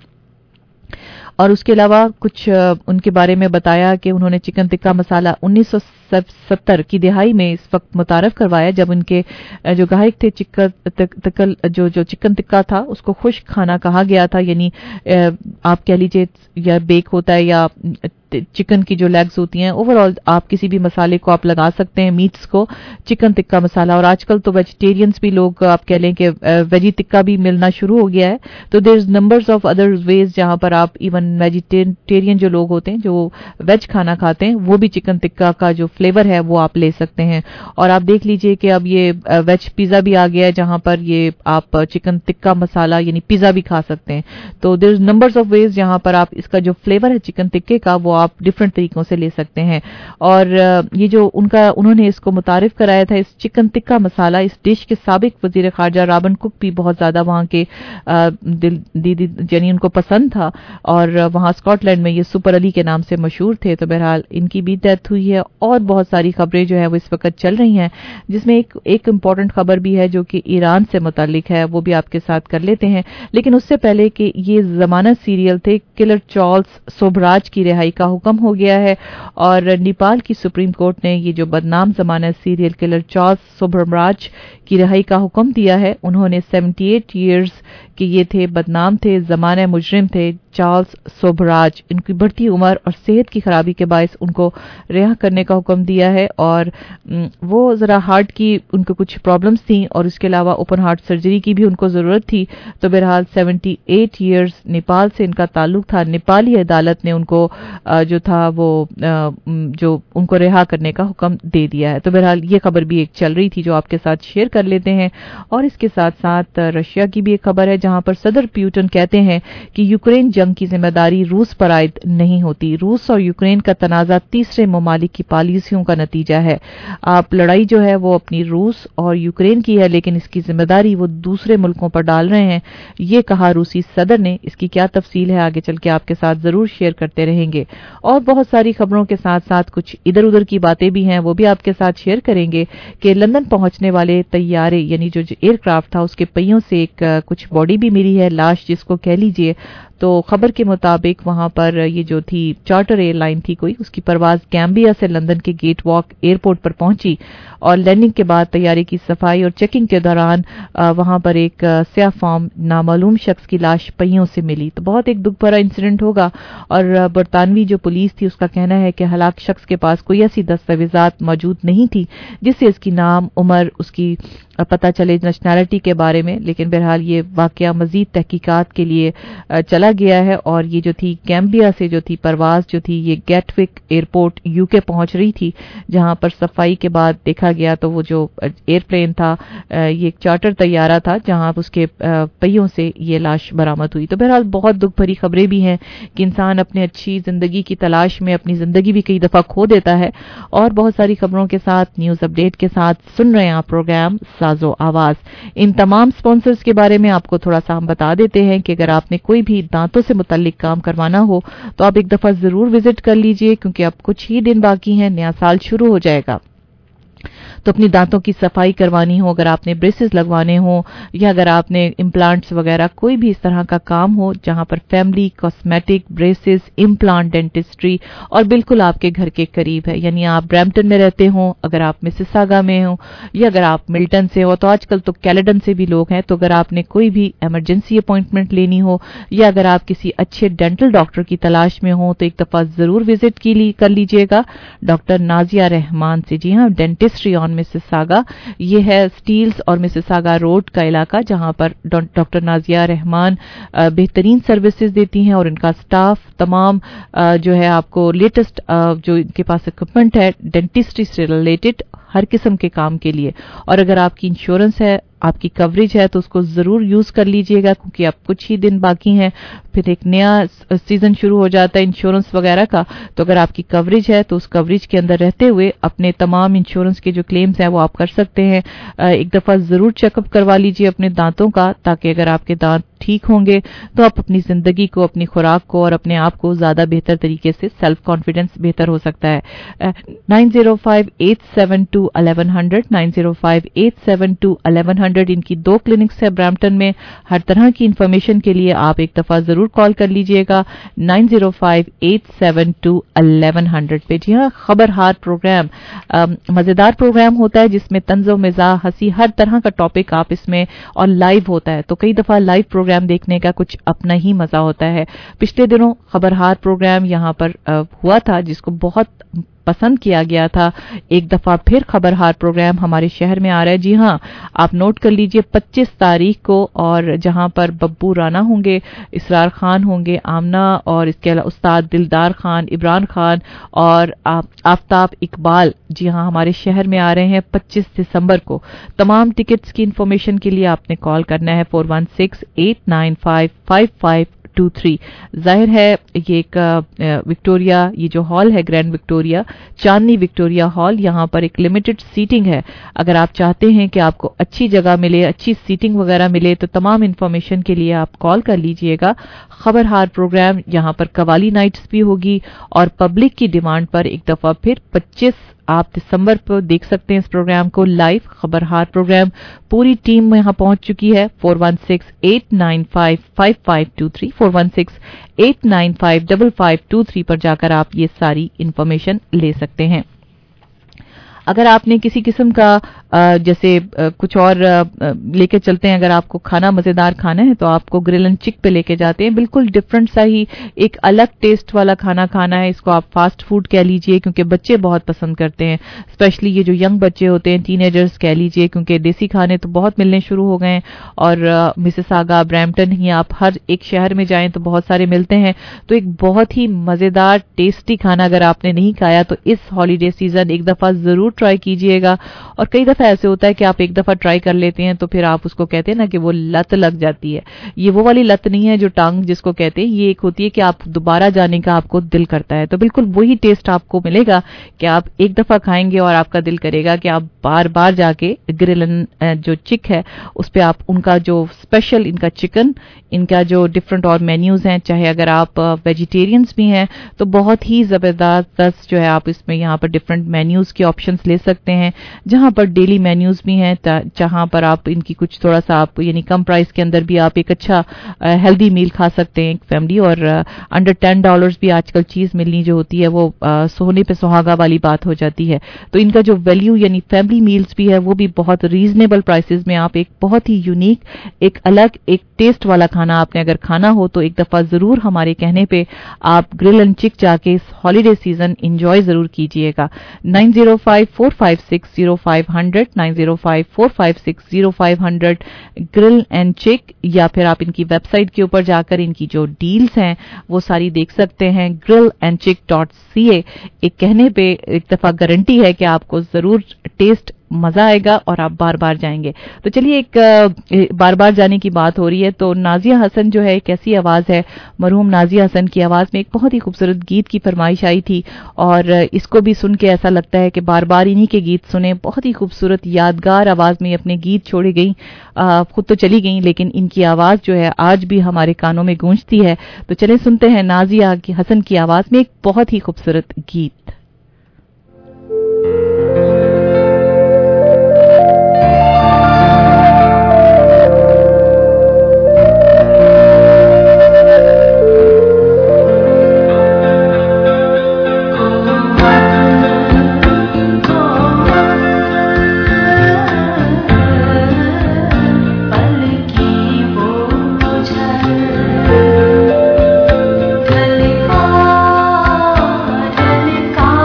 और उसके अलावा कुछ उनके बारे में बताया कि उन्होंने चिकन टिक्का मसाला उन्नीस सौ सत्तर की दिहाई में इस वक्त मुतारफ करवाया जब उनके जो गायक थे चिकन तिकल जो जो चिकन टिक्का था उसको खुश्क खाना कहा गया था। यानी आप कह लीजिए या बेक होता है या चिकन की जो लेग्स होती हैं, ओवरऑल आप किसी भी मसाले को आप लगा सकते हैं मीट्स को, चिकन टिक्का मसाला। और आजकल तो वेजिटेरियंस भी लोग आप कह लें कि वेजी टिक्का भी मिलना शुरू हो गया है। तो there is numbers of other ways जहां पर आप इवन वेजिटेरियन जो लोग होते हैं जो वेज खाना खाते हैं वो भी चिकन टिक्का का जो फ्लेवर है वो आप ले सकते हैं। और आप देख लीजिए कि अब ये वेज पिज्जा भी आ गया है जहां पर ये आप चिकन टिक्का मसाला यानी पिज्जा भी खा सकते हैं। तो there is numbers of ways जहां पर आप इसका जो फ्लेवर है चिकन टिक्के का वो आप डिफरेंट तरीकों से ले सकते हैं। और ये जो उनका उन्होंने इसको मुतारिफ कराया था इस चिकन टिक्का मसाला, इस डिश के साबिक वजीर खारजा रॉबिन कुक भी बहुत ज्यादा वहां के दीदी यानी उनको पसंद था। और और वहाँ स्कॉटलैंड में ये सुपर अली के नाम से मशहूर थे। तो बहरहाल इनकी भी डेथ हुई है और बहुत सारी खबरें जो है वो इस वक्त चल रही हैं, जिसमें एक एक इम्पॉर्टेंट खबर भी है जो कि ईरान से मुतालिक है, वो भी आपके साथ कर लेते हैं। लेकिन उससे पहले कि ये जमानत सीरियल थे, किलर चार्ल्स सोबराज की रिहाई का हुक्म हो गया है और नेपाल की सुप्रीम कोर्ट ने ये जो बदनाम जमानत सीरियल किलर चार्ल्स सोबराज की रिहाई का हुक्म दिया है। उन्होंने अठहत्तर इयर्स के ये थे, बदनाम थे, जमाने मुजरिम थे, चार्ल्स सोबराज। इनकी बढ़ती उम्र और सेहत की खराबी के बायस उनको रिहा करने का हुक्म दिया है और वो जरा हार्ट की उनको कुछ प्रॉब्लम्स थी और इसके अलावा ओपन हार्ट सर्जरी की भी उनको जरूरत थी। तो बहरहाल अठहत्तर इयर्स नेपाल से इनका ताल्लुक था। नेपाली अदालत ने उनको जो था वो जो उनको रिहा करने का हुक्म दे दिया है। तो बहरहाल ये खबर भी एक चल रही थी जो आपके साथ शेयर कर लेते हैं। और इसके साथ साथ रशिया की भी एक खबर है जहां पर सदर प्यूटन कहते हैं कि यूक्रेन जंग की जिम्मेदारी रूस पर आयद नहीं होती। रूस और यूक्रेन का तनाजा तीसरे ममालिक की पॉलिसियों का नतीजा है। आप लड़ाई जो है वो अपनी रूस और यूक्रेन की है, लेकिन इसकी जिम्मेदारी वो दूसरे मुल्कों पर डाल रहे हैं, ये कहा रूसी सदर ने। इसकी क्या तफसील है आगे चल के आपके साथ जरूर शेयर करते रहेंगे। और बहुत सारी खबरों के साथ साथ कुछ इधर उधर की बातें भी हैं, वो भी आपके साथ शेयर करेंगे कि लंदन पहुंचने वाले तैयारे यानी जो एयरक्राफ्ट था उसके पहियों से एक कुछ बॉडी भी मिली है, लाश जिसको कह लीजिए। तो खबर के मुताबिक वहां पर ये जो थी चार्टर एयरलाइन थी कोई, उसकी परवाज गैम्बिया से लंदन के गेट वॉक एयरपोर्ट पर पहुंची और लैंडिंग के बाद तैयारी की सफाई और चेकिंग के दौरान वहां पर एक स्याह फॉर्म नामालूम शख्स की लाश पहियों से मिली। तो बहुत एक दुख भरा इंसिडेंट होगा और बरतानवी जो पुलिस थी उसका कहना है कि हलाक शख्स के पास कोई ऐसी दस्तावेजात मौजूद नहीं थी जिससे इसकी नाम, उम्र, उसकी पता चले, नेशनैलिटी के बारे में। लेकिन बहरहाल ये वाकया मजीद तहकीकात के लिए चला गया है और ये जो थी गैम्बिया से जो थी परवाज जो थी ये गेटविक एयरपोर्ट यूके पहुंच रही थी, जहां पर सफाई के बाद देखा गया तो वो जो एयरप्लेन था ये एक चार्टर तैयारा था जहां उसके पहियों से ये लाश बरामद हुई। तो बहरहाल बहुत दुख भरी खबरें भी हैं कि इंसान अपने अच्छी जिंदगी की तलाश में अपनी जिंदगी भी कई दफा खो देता है। और बहुत सारी खबरों के साथ, न्यूज अपडेट के साथ सुन रहे हैं आप प्रोग्राम साजो आवाज। इन तमाम स्पॉन्सर्स के बारे में आपको थोड़ा सा हम बता देते हैं कि अगर आपने कोई भी दांतों से मुताल्लिक काम करवाना हो तो आप एक दफा जरूर विजिट कर लीजिए, क्योंकि अब कुछ ही दिन बाकी हैं, नया साल शुरू हो जाएगा। तो अपनी दांतों की सफाई करवानी हो, अगर आपने ब्रेसेस लगवाने हो या अगर आपने इम्प्लांट्स वगैरह कोई भी इस तरह का काम हो जहां पर family cosmetic, braces, implant, dentistry और बिल्कुल आपके घर के करीब है, यानी आप ब्रैम्पटन में रहते हो, अगर आप मिसिसागा में हो या अगर आप मिल्टन से हो, तो आजकल तो कैलेडन से भी लोग हैं। तो अगर आपने कोई भी इमरजेंसी अपॉइंटमेंट लेनी हो या अगर आप किसी अच्छे डेंटल डॉक्टर की तलाश में हो तो एक दफा जरूर विजिट की ली, कर लीजिएगा डॉक्टर नाजिया रहमान से। जी हाँ, डेंटिस्ट्री ऑन मिसिसागा, ये है स्टील्स और मिसिसागा रोड का इलाका जहां पर डॉक्टर नाजिया रहमान बेहतरीन सर्विसेज देती हैं और इनका स्टाफ तमाम जो है आपको लेटेस्ट जो इनके पास इक्विपमेंट है डेंटिस्ट्री से रिलेटेड हर किस्म के काम के लिए। और अगर आपकी इंश्योरेंस है, आपकी कवरेज है तो उसको जरूर यूज कर लीजिएगा, क्योंकि अब कुछ ही दिन बाकी हैं, फिर एक नया सीजन शुरू हो जाता है इंश्योरेंस वगैरह का। तो अगर आपकी कवरेज है तो उस कवरेज के अंदर रहते हुए अपने तमाम इंश्योरेंस के जो क्लेम्स हैं वो आप कर सकते हैं। एक दफा जरूर चेकअप करवा लीजिए अपने दांतों का, ताकि अगर आपके दांत ठीक होंगे तो आप अपनी जिंदगी को, अपनी खुराक को और अपने आप को ज्यादा बेहतर तरीके से सेल्फ कॉन्फिडेंस बेहतर हो सकता है। Nine zero five eight seven two eleven hundred nine zero five eight seven two eleven hundred इनकी दो क्लिनिक्स है ब्रैम्पटन में। हर तरह की इंफॉर्मेशन के लिए आप एक दफा जरूर कॉल कर लीजिएगा nine zero five eight seven two eleven hundred पे। जी हाँ, खबर हार प्रोग्राम मजेदार प्रोग्राम होता है जिसमें तंज़ो मिज़ाह, हंसी, हर तरह का टॉपिक आप इसमें और लाइव होता है। तो कई दफा लाइव प्रोग्राम देखने का कुछ अपना ही मजा होता है। पिछले दिनों खबरहार प्रोग्राम यहां पर हुआ था जिसको बहुत पसंद किया गया था। एक दफा फिर खबरहार प्रोग्राम हमारे शहर में आ रहा है। जी हां, आप नोट कर लीजिए पच्चीस तारीख को, और जहां पर बब्बू राना होंगे, इसरार खान होंगे, आमना और इसके अलावा उस्ताद दिलदार खान, इमरान खान और आफ्ताब इकबाल। जी हां, हमारे शहर में आ रहे हैं पच्चीस दिसंबर को। तमाम टिकट्स की इंफॉर्मेशन के लिए आपने कॉल करना है four one six eight nine five five five two three. जाहिर है ये एक विक्टोरिया, ये जो हॉल है Grand Victoria, Chandni Victoria Hall, यहाँ पर एक लिमिटेड सीटिंग है। अगर आप चाहते हैं कि आपको अच्छी जगह मिले, अच्छी सीटिंग वगैरह मिले, तो तमाम इन्फॉर्मेशन के लिए आप कॉल कर लीजिएगा। खबरहार प्रोग्राम यहाँ पर कवाली नाइट्स भी होगी और पब्लिक की डिमांड पर एक दफा फिर पच्चीस आप दिसंबर पर देख सकते हैं इस प्रोग्राम को लाइव। खबरहार प्रोग्राम पूरी टीम यहाँ पहुंच चुकी है। Four one six eight nine five five five two three four one six eight nine five five five two three पर जाकर आप ये सारी इंफॉर्मेशन ले सकते हैं। अगर आपने किसी किस्म का जैसे कुछ और लेके चलते हैं, अगर आपको खाना मजेदार खाना है तो आपको ग्रिल एंड चिक पे लेके जाते हैं। बिल्कुल डिफरेंट सा ही एक अलग टेस्ट वाला खाना खाना है, इसको आप फास्ट फूड कह लीजिए क्योंकि बच्चे बहुत पसंद करते हैं, स्पेशली ये जो यंग बच्चे होते हैं, टीनेजर्स कह लीजिए, क्योंकि देसी खाने तो बहुत मिलने शुरू हो गए हैं और मिसिसागा, ब्रैम्पटन ही आप हर एक शहर में जाएं तो बहुत सारे मिलते हैं। तो एक बहुत ही मजेदार टेस्टी खाना अगर आपने नहीं खाया तो इस हॉलीडे सीजन एक दफा जरूर ट्राई कीजिएगा। और कई दफा ऐसे होता है कि आप एक दफा ट्राई कर लेते हैं तो फिर आप उसको कहते हैं ना कि वो लत लग जाती है। ये वो वाली लत नहीं है जो टांग जिसको कहते हैं, ये एक होती है कि आप दोबारा जाने का आपको दिल करता है। तो बिल्कुल वही टेस्ट आपको मिलेगा कि आप एक दफा खाएंगे और आपका दिल करेगा कि आप बार बार जाके ग्रिल जो चिक है उस पर आप उनका जो स्पेशल इनका चिकन, इनका जो डिफरेंट और मेन्यूज हैं, चाहे अगर आप वेजिटेरियंस भी हैं तो बहुत ही जबरदस्त जो है आप इसमें यहाँ पर डिफरेंट मेन्यूज के ऑप्शंस ले सकते हैं, जहां पर डेली मेन्यूज भी हैं, जहां पर आप इनकी कुछ थोड़ा सा आप यानी कम प्राइस के अंदर भी आप एक अच्छा हेल्दी मील खा सकते हैं एक फैमिली। और अंडर टेन डॉलर्स भी आजकल चीज मिलनी जो होती है वो आ, सोने पे सुहागा वाली बात हो जाती है। तो इनका जो वैल्यू यानी फैमिली मील्स भी है वो भी बहुत रीजनेबल प्राइसेस में आप एक बहुत ही यूनिक, एक अलग, एक टेस्ट वाला खाना आपने अगर खाना हो तो एक दफा जरूर हमारे कहने पे आप ग्रिल एंड चिक जाके इस हॉलीडे सीजन एंजॉय जरूर कीजिएगा। Nine zero five four five six zero five hundred nine zero five four five six zero five hundred Grill and Chick, या फिर आप इनकी वेबसाइट के ऊपर जाकर इनकी जो डील्स हैं वो सारी देख सकते हैं, Grill and Chick dot C A. एक कहने पे एक दफा गारंटी है कि आपको जरूर टेस्ट मजा आएगा और आप बार बार जाएंगे। तो चलिए, एक बार बार जाने की बात हो रही है तो नाजिया हसन जो है, कैसी आवाज है, मरहूम नाजिया हसन की आवाज में एक बहुत ही खूबसूरत गीत की फरमाइश आई थी और इसको भी सुन के ऐसा लगता है कि बार बार इन्हीं के गीत सुने। बहुत ही खूबसूरत यादगार आवाज में अपने गीत छोड़े गई, खुद तो चली गई लेकिन इनकी आवाज जो है आज भी हमारे कानों में गूंजती है। तो चले सुनते हैं नाजिया हसन की आवाज में एक बहुत ही खूबसूरत गीत। का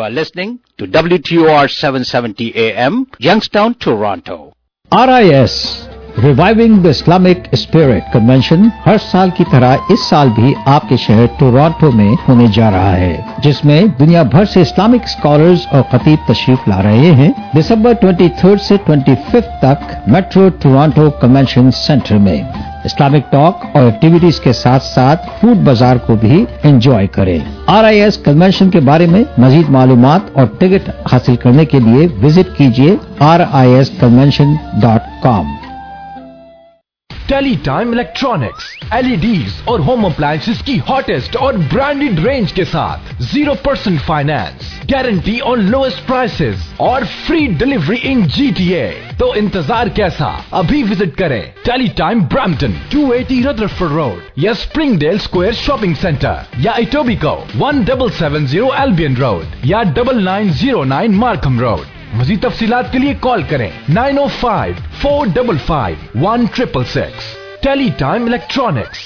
are listening to W T O R seven seventy A M, Youngstown, Toronto. R I S reviving the Islamic Spirit Convention हर साल की तरह इस साल भी आपके शहर टोरंटो में होने जा रहा है, जिसमें दुनिया भर से इस्लामिक स्कॉलर्स और खतीब तशरीफ ला रहे हैं। दिसंबर तेईस से पच्चीस तक मेट्रो टोरंटो कन्वेंशन सेंटर में इस्लामिक टॉक और एक्टिविटीज के साथ साथ फूड बाजार को भी एंजॉय करें। आर आई एस कन्वेंशन के बारे में मजीद मालूमात और टिकट हासिल करने के लिए विजिट कीजिए R I S convention dot com. Teletime electronics L E Ds और होम अप्लायंसेस की हॉटेस्ट और ब्रांडेड रेंज के साथ zero percent finance, guarantee on lowest prices और free delivery in G T A. तो इंतजार कैसा, अभी विजिट करें Teletime Brampton two eighty Rutherford Road या स्प्रिंगडेल स्क्वायर शॉपिंग सेंटर या Etobicoke one seven seven zero Albion Road या double nine zero nine Markham road. मज़ीद तफसीलात के लिए कॉल करें nine O five four five five one six six. Teletime electronics.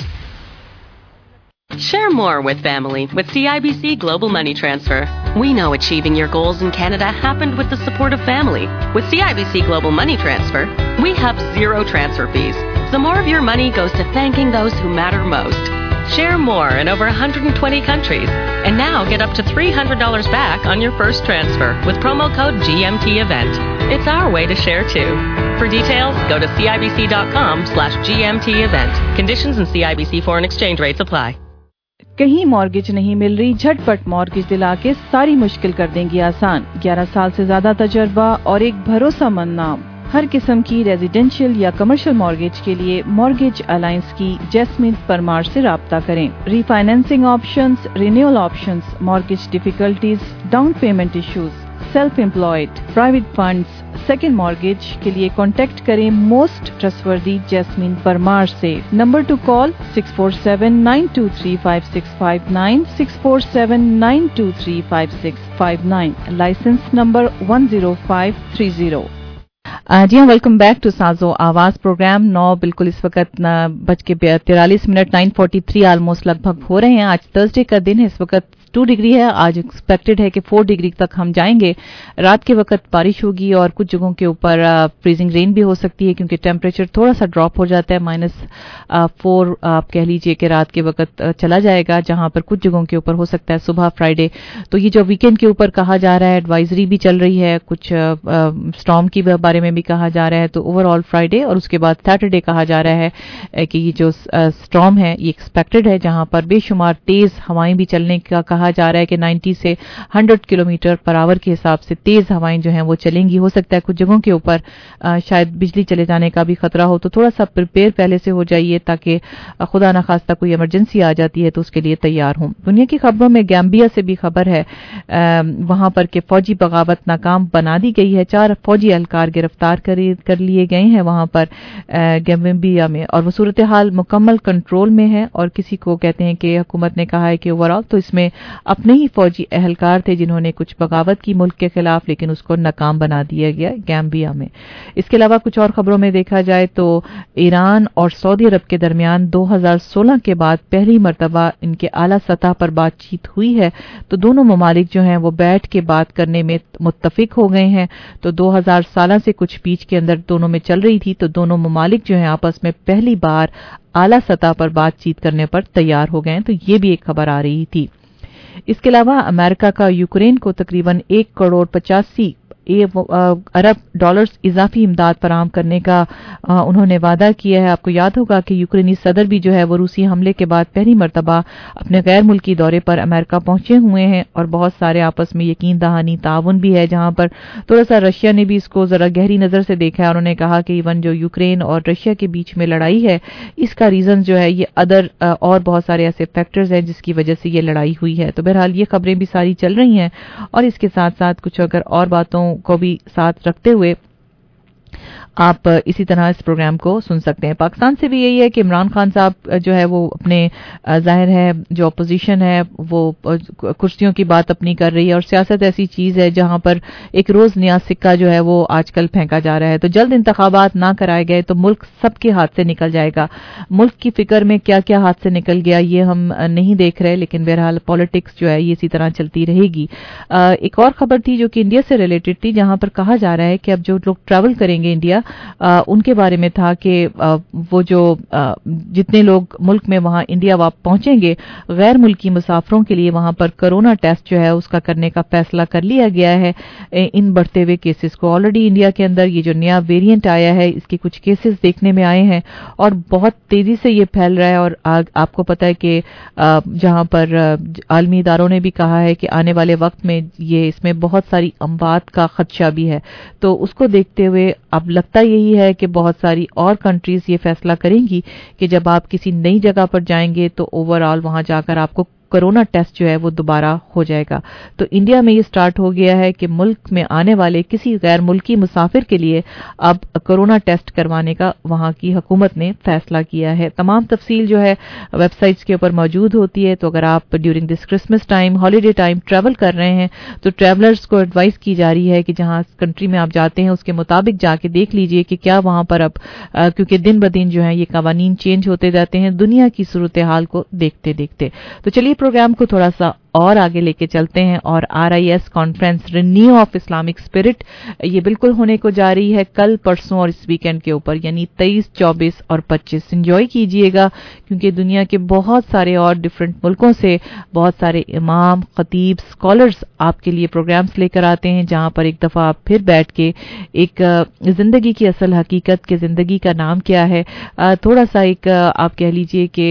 Share more with family with C I B C Global Money Transfer. We know achieving your goals in Canada happened with the support of family. With C I B C Global Money Transfer, we have zero transfer fees, so more of your money goes to thanking those who matter most. Share more in over one hundred twenty countries, and now get up to three hundred dollars back on your first transfer with promo code G M T event. It's our way to share too. For details, go to C I B C dot com slash G M T event. Conditions and C I B C foreign exchange rates apply. कहीं mortgage नहीं मिल रही, झटपट mortgage दिला के सारी मुश्किल कर देंगी आसान। ग्यारह साल से ज्यादा तजर्बा और एक भरोसेमंद नाम। हर किस्म की रेजिडेंशियल या कमर्शियल मॉर्गेज के लिए मॉर्गेज अलायंस की जैस्मिन परमार से राब्ता करें। Refinancing options, renewal options, mortgage difficulties, down payment issues, self employed, private funds, second mortgage के लिए कॉन्टेक्ट करें मोस्ट ट्रस्टवर्दी जैस्मिन परमार से। Number to call six four seven nine two three five six five nine, six four seven nine two three five six five nine, licence number one zero five three zero. जी हाँ, welcome back to साजो आवाज programme. नौ बिल्कुल इस वक्त बज के तिरालीस minute nine forty three almost लगभग हो रहे हैं। आज थर्सडे का दिन है, इस वक्त टू डिग्री है। आज एक्सपेक्टेड है कि फोर डिग्री तक हम जाएंगे। रात के वक्त बारिश होगी और कुछ जगहों के ऊपर फ्रीजिंग रेन भी हो सकती है, क्योंकि टेम्परेचर थोड़ा सा ड्रॉप हो जाता है। माइनस फोर आप कह लीजिए कि रात के वक्त चला जाएगा, जहां पर कुछ जगहों के ऊपर हो सकता है सुबह फ्राइडे। तो ये जो वीकेंड के ऊपर कहा जा रहा है, एडवाइजरी भी चल रही है, कुछ स्टॉर्म की बारे में भी कहा जा रहा है। तो ओवरऑल फ्राइडे और उसके बाद सैटरडे कहा जा रहा है कि ये जो स्टॉर्म है ये एक्सपेक्टेड है, जहां पर बेशुमार तेज हवाएं भी चलने का कहा जा रहा है कि नब्बे से सौ किलोमीटर पर आवर के हिसाब से तेज हवाएं जो हैं वो चलेंगी। हो सकता है कुछ जगहों के ऊपर शायद बिजली चले जाने का भी खतरा हो, तो थोड़ा सा प्रिपेयर पहले से हो जाइए, ताकि खुदा ना खास्ता कोई इमरजेंसी आ जाती है तो उसके लिए तैयार हों। दुनिया की खबरों में गैम्बिया से भी खबर है, वहां पर के फौजी बगावत नाकाम बना दी गई है। चार फौजी एहलकार गिरफ्तार कर, कर लिए गए हैं वहां पर गैम्बिया में, और वो सूरत हाल मुकम्मल कंट्रोल में है। और किसी को कहते हैं कि हुकूमत ने कहा है कि ओवरऑल तो इसमें अपने ही फौजी एहलकार थे जिन्होंने कुछ बगावत की मुल्क के खिलाफ, लेकिन उसको नाकाम बना दिया गया गैम्बिया में। इसके अलावा कुछ और खबरों में देखा जाए तो ईरान और सऊदी अरब के दरमियान दो हज़ार सोलह के बाद पहली मर्तबा इनके आला सतह पर बातचीत हुई है। तो दोनों ममालिक जो हैं वो बैठ के बात करने में मुत्तफिक हो गए हैं। तो दो हज़ार सोलह से कुछ बीच के अंदर दोनों में चल रही थी, तो दोनों ममालिक जो हैं आपस में पहली बार आला सतह पर बातचीत करने पर तैयार हो गए हैं। तो ये भी एक खबर आ रही थी। इसके अलावा अमेरिका का यूक्रेन को तकरीबन एक करोड़ पचासी अरब डॉलर्स इजाफी इमदाद फराहम करने का आ, उन्होंने वादा किया है। आपको याद होगा कि यूक्रेनी सदर भी जो है वो रूसी हमले के बाद पहली मर्तबा अपने गैर मुल्की दौरे पर अमेरिका पहुंचे हुए हैं, और बहुत सारे आपस में यकीन दहानी ताउन भी है, जहां पर थोड़ा सा रशिया ने भी इसको जरा गहरी नजर से देखा है। उन्होंने कहा कि इवन जो यूक्रेन और रशिया के बीच में लड़ाई है, इसका रीजन जो है ये अदर और बहुत सारे ऐसे फैक्टर्स हैं जिसकी वजह से ये लड़ाई हुई है। तो बहरहाल ये खबरें भी सारी चल रही हैं, और इसके साथ साथ कुछ अगर और बातों को भी साथ रखते हुए आप इसी तरह इस प्रोग्राम को सुन सकते हैं। पाकिस्तान से भी यही है कि इमरान खान साहब जो है वो अपने जाहिर है जो अपोजिशन है वो कुर्सियों की बात अपनी कर रही है, और सियासत ऐसी चीज है जहां पर एक रोज नया सिक्का जो है वो आजकल फेंका जा रहा है। तो जल्द इंतखाबात ना कराए गए तो मुल्क सबके हाथ से निकल जाएगा। मुल्क की फिक्र में क्या क्या हाथ से निकल गया ये हम नहीं देख रहे, लेकिन बहरहाल पॉलिटिक्स जो है ये इसी तरह चलती रहेगी। एक और खबर थी जो कि इंडिया से रिलेटेड थी, जहां पर कहा जा रहा है कि अब जो लोग ट्रैवल करेंगे इंडिया, आ, उनके बारे में था कि आ, वो जो आ, जितने लोग मुल्क में वहां इंडिया वाप पहुंचेंगे, गैर मुल्की मुसाफरों के लिए वहां पर कोरोना टेस्ट जो है उसका करने का फैसला कर लिया गया है इन बढ़ते हुए केसेस को। ऑलरेडी इंडिया के अंदर ये जो नया वेरिएंट आया है इसके कुछ केसेस देखने में आए हैं और बहुत तेजी से ये फैल रहा है। और आ, आपको पता है कि जहां पर आलमी इदारों ने भी कहा है कि आने वाले वक्त में ये इसमें बहुत सारी अमवात का खदशा भी है। तो उसको देखते हुए अब लगता यही है कि बहुत सारी और कंट्रीज ये फैसला करेंगी कि जब आप किसी नई जगह पर जाएंगे तो ओवरऑल वहां जाकर आपको कोरोना टेस्ट जो है वो दोबारा हो जाएगा। तो इंडिया में ये स्टार्ट हो गया है कि मुल्क में आने वाले किसी गैर मुल्की मुसाफिर के लिए अब कोरोना टेस्ट करवाने का वहां की हुकूमत ने फैसला किया है। तमाम तफसील जो है वेबसाइट्स के ऊपर मौजूद होती है। तो अगर आप during this Christmas time, holiday time travel कर रहे हैं तो ट्रैवलर्स को एडवाइस की जा रही है कि जहां कंट्री में आप जाते हैं उसके मुताबिक जाके देख लीजिए कि क्या वहां पर अब, क्योंकि दिन ब दिन जो है ये कवानीन चेंज होते जाते हैं दुनिया की सूरत हाल को देखते देखते। तो चलिए प्रोग्राम को थोड़ा सा और आगे लेके चलते हैं। और R I S conference renew of Islamic spirit ये बिल्कुल होने को जा रही है कल, परसों और इस वीकेंड के ऊपर, यानी तेईस, चौबीस और पच्चीस। एंजॉय कीजिएगा क्योंकि दुनिया के बहुत सारे और डिफरेंट मुल्कों से बहुत सारे इमाम, खतीब, स्कॉलर्स आपके लिए प्रोग्राम्स लेकर आते हैं, जहां पर एक दफा आप फिर बैठ के एक जिंदगी की असल हकीकत के जिंदगी का नाम क्या है, थोड़ा सा एक आप कह लीजिए कि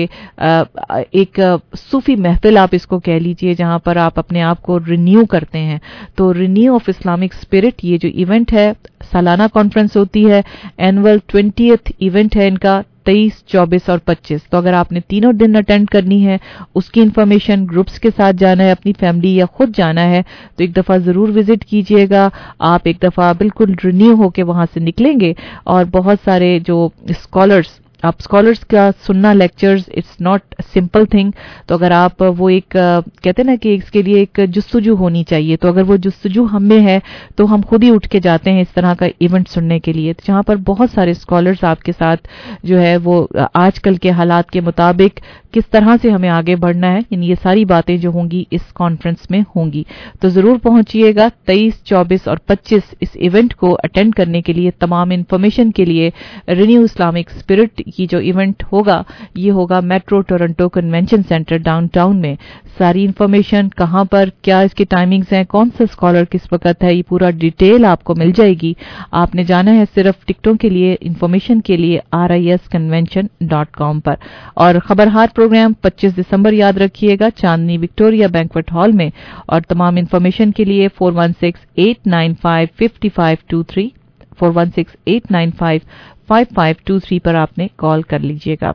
एक सूफी महफिल आप इसको कह लीजिए, जहां पर आप अपने आप को रिन्यू करते हैं। तो रिन्यू ऑफ इस्लामिक स्पिरिट ये जो इवेंट है, सालाना कॉन्फ्रेंस होती है, एनुअल ट्वेंटियथ इवेंट है इनका, तेईस, चौबीस और पच्चीस। तो अगर आपने तीनों दिन अटेंड करनी है, उसकी इंफॉर्मेशन ग्रुप्स के साथ जाना है, अपनी फैमिली या खुद जाना है, तो एक दफा जरूर विजिट कीजिएगा। आप एक दफा बिल्कुल रिन्यू होके वहां से निकलेंगे। और बहुत सारे जो स्कॉलर्स, आप स्कॉलर्स का सुनना lectures, it's not simple thing. तो अगर आप वो एक कहते हैं ना कि इसके लिए एक जुस्तजू होनी चाहिए, तो अगर वो जुस्तजू हम में है तो हम खुद ही उठ के जाते हैं इस तरह का इवेंट सुनने के लिए, जहां पर बहुत सारे स्कॉलर्स आपके साथ जो है वो आजकल के हालात के मुताबिक किस तरह से हमें आगे बढ़ना है, यानी ये सारी बातें जो होंगी इस कॉन्फ्रेंस में होंगी। तो जरूर पहुंचिएगा तेईस, चौबीस और पच्चीस इस इवेंट को अटेंड करने के लिए। तमाम इंफॉर्मेशन के लिए रिन्यू इस्लामिक स्पिरिट की जो इवेंट होगा ये होगा metro Toronto convention centre downtown में। सारी इंफॉर्मेशन कहां पर, क्या इसकी टाइमिंग्स हैं, कौन सा स्कॉलर किस वक्त है, ये पूरा डिटेल आपको मिल जाएगी। आपने जाना है सिर्फ टिकटों के लिए, इंफॉर्मेशन के लिए R I S convention dot com पर। और खबरहार प्रोग्राम पच्चीस दिसंबर याद रखिएगा, चांदनी विक्टोरिया बैंक्वेट हॉल में। और तमाम इंफॉर्मेशन के लिए four one six eight nine five five five two three four one six eight nine five five five two three पर आपने कॉल कर लीजिएगा।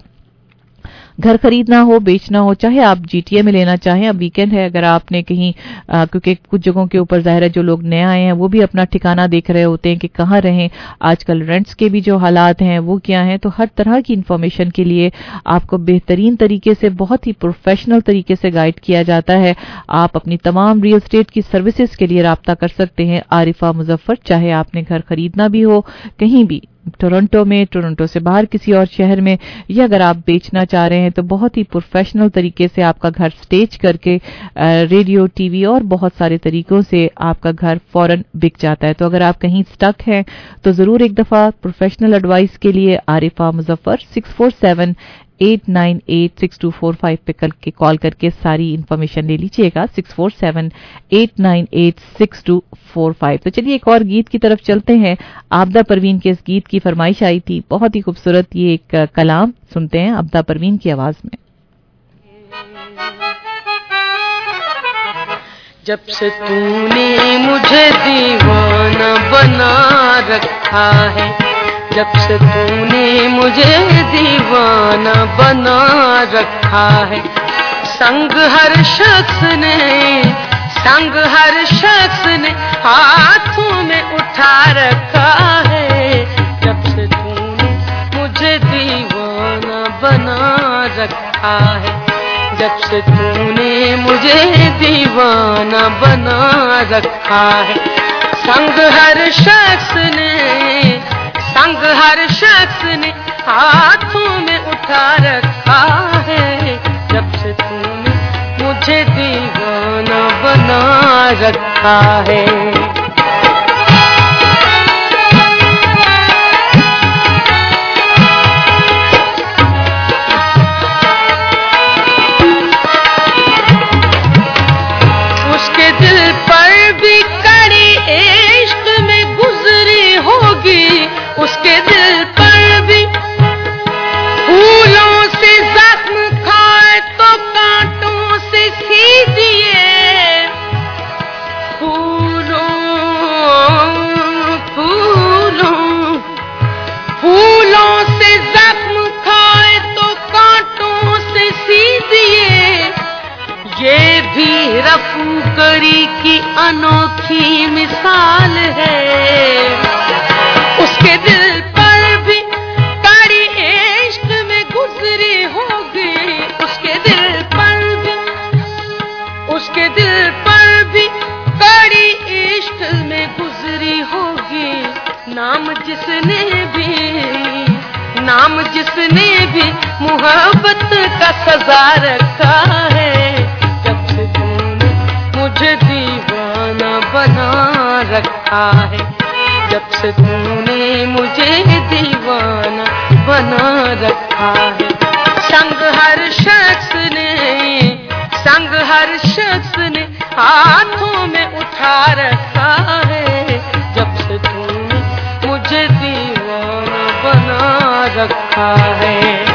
घर खरीदना हो, बेचना हो, चाहे आप जीटीए में लेना चाहें, अब वीकेंड है, अगर आपने कहीं आ, क्योंकि कुछ जगहों के ऊपर जाहिर है जो लोग नए आए हैं वो भी अपना ठिकाना देख रहे होते हैं कि कहाँ रहें, आजकल रेंट्स के भी जो हालात हैं वो क्या हैं। तो हर तरह की इंफॉर्मेशन के लिए आपको बेहतरीन तरीके से, बहुत ही प्रोफेशनल तरीके से गाइड किया जाता है। आप अपनी तमाम रियल एस्टेट की सर्विसेज के लिए राब्ता कर सकते हैं आरिफा मुजफ्फर, चाहे आपने घर खरीदना भी हो कहीं भी, टोरंटो में, टोरंटो से बाहर किसी और शहर में, या अगर आप बेचना चाह रहे हैं तो बहुत ही प्रोफेशनल तरीके से आपका घर स्टेज करके रेडियो, टीवी और बहुत सारे तरीकों से आपका घर फौरन बिक जाता है। तो अगर आप कहीं स्टक हैं तो जरूर एक दफा प्रोफेशनल एडवाइस के लिए Arifa Muzaffar six four seven eight nine eight six two four five पे कल के कॉल करके सारी इंफॉर्मेशन ले लीजिएगा, six four seven eight nine eight six two four five. तो चलिए एक और गीत की तरफ चलते हैं। आबदा परवीन के इस गीत की फरमाइश आई थी, बहुत ही खूबसूरत ये एक कलाम सुनते हैं आबदा परवीन की आवाज में। जब से तूने मुझे दीवाना बना रखा है, जब से तूने मुझे दीवाना बना रखा है, संग हर शख्स ने संग हर शख्स ने हाथों में उठा रखा है। जब रखा है जब से तूने मुझे दीवाना बना रखा है संग हर शख्स ने संग हर शख्स ने हाथों में उठा रखा है जब से तूने मुझे दीवाना बना रखा है दिल पर भी कड़ी इश्क में गुजरी होगी उसके दिल पर भी फूलों से जख्म खाए तो कांटों से सी दिए फूलों फूलों फूलों से जख्म खाए तो कांटों से सी दिए ये भी रफू करी की अनोखी मिसाल है उसके दिल पर भी कड़ी इश्क में गुजरी होगी उसके दिल पर भी उसके दिल पर भी कड़ी इश्क में गुजरी होगी नाम जिसने भी नाम जिसने भी मोहब्बत का सजा रखा है मुझे दीवाना बना रखा है जब से तूने मुझे दीवाना बना रखा है संग हर शख्स ने संग हर शख्स ने हाथों में उठा रखा है जब से तूने मुझे दीवाना बना रखा है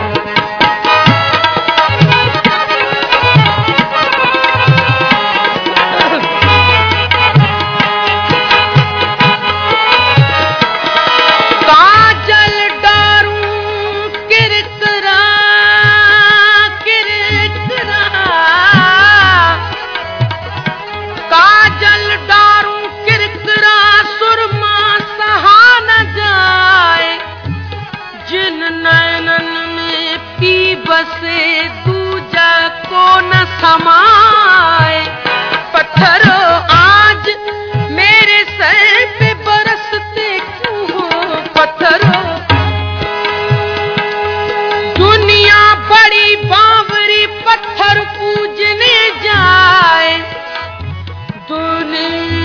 बसे दूजा को न समाए पत्थरों आज मेरे सर पे बरसते क्यों हो पत्थरों दुनिया बड़ी बावरी पत्थर पूजने जाए दुनिया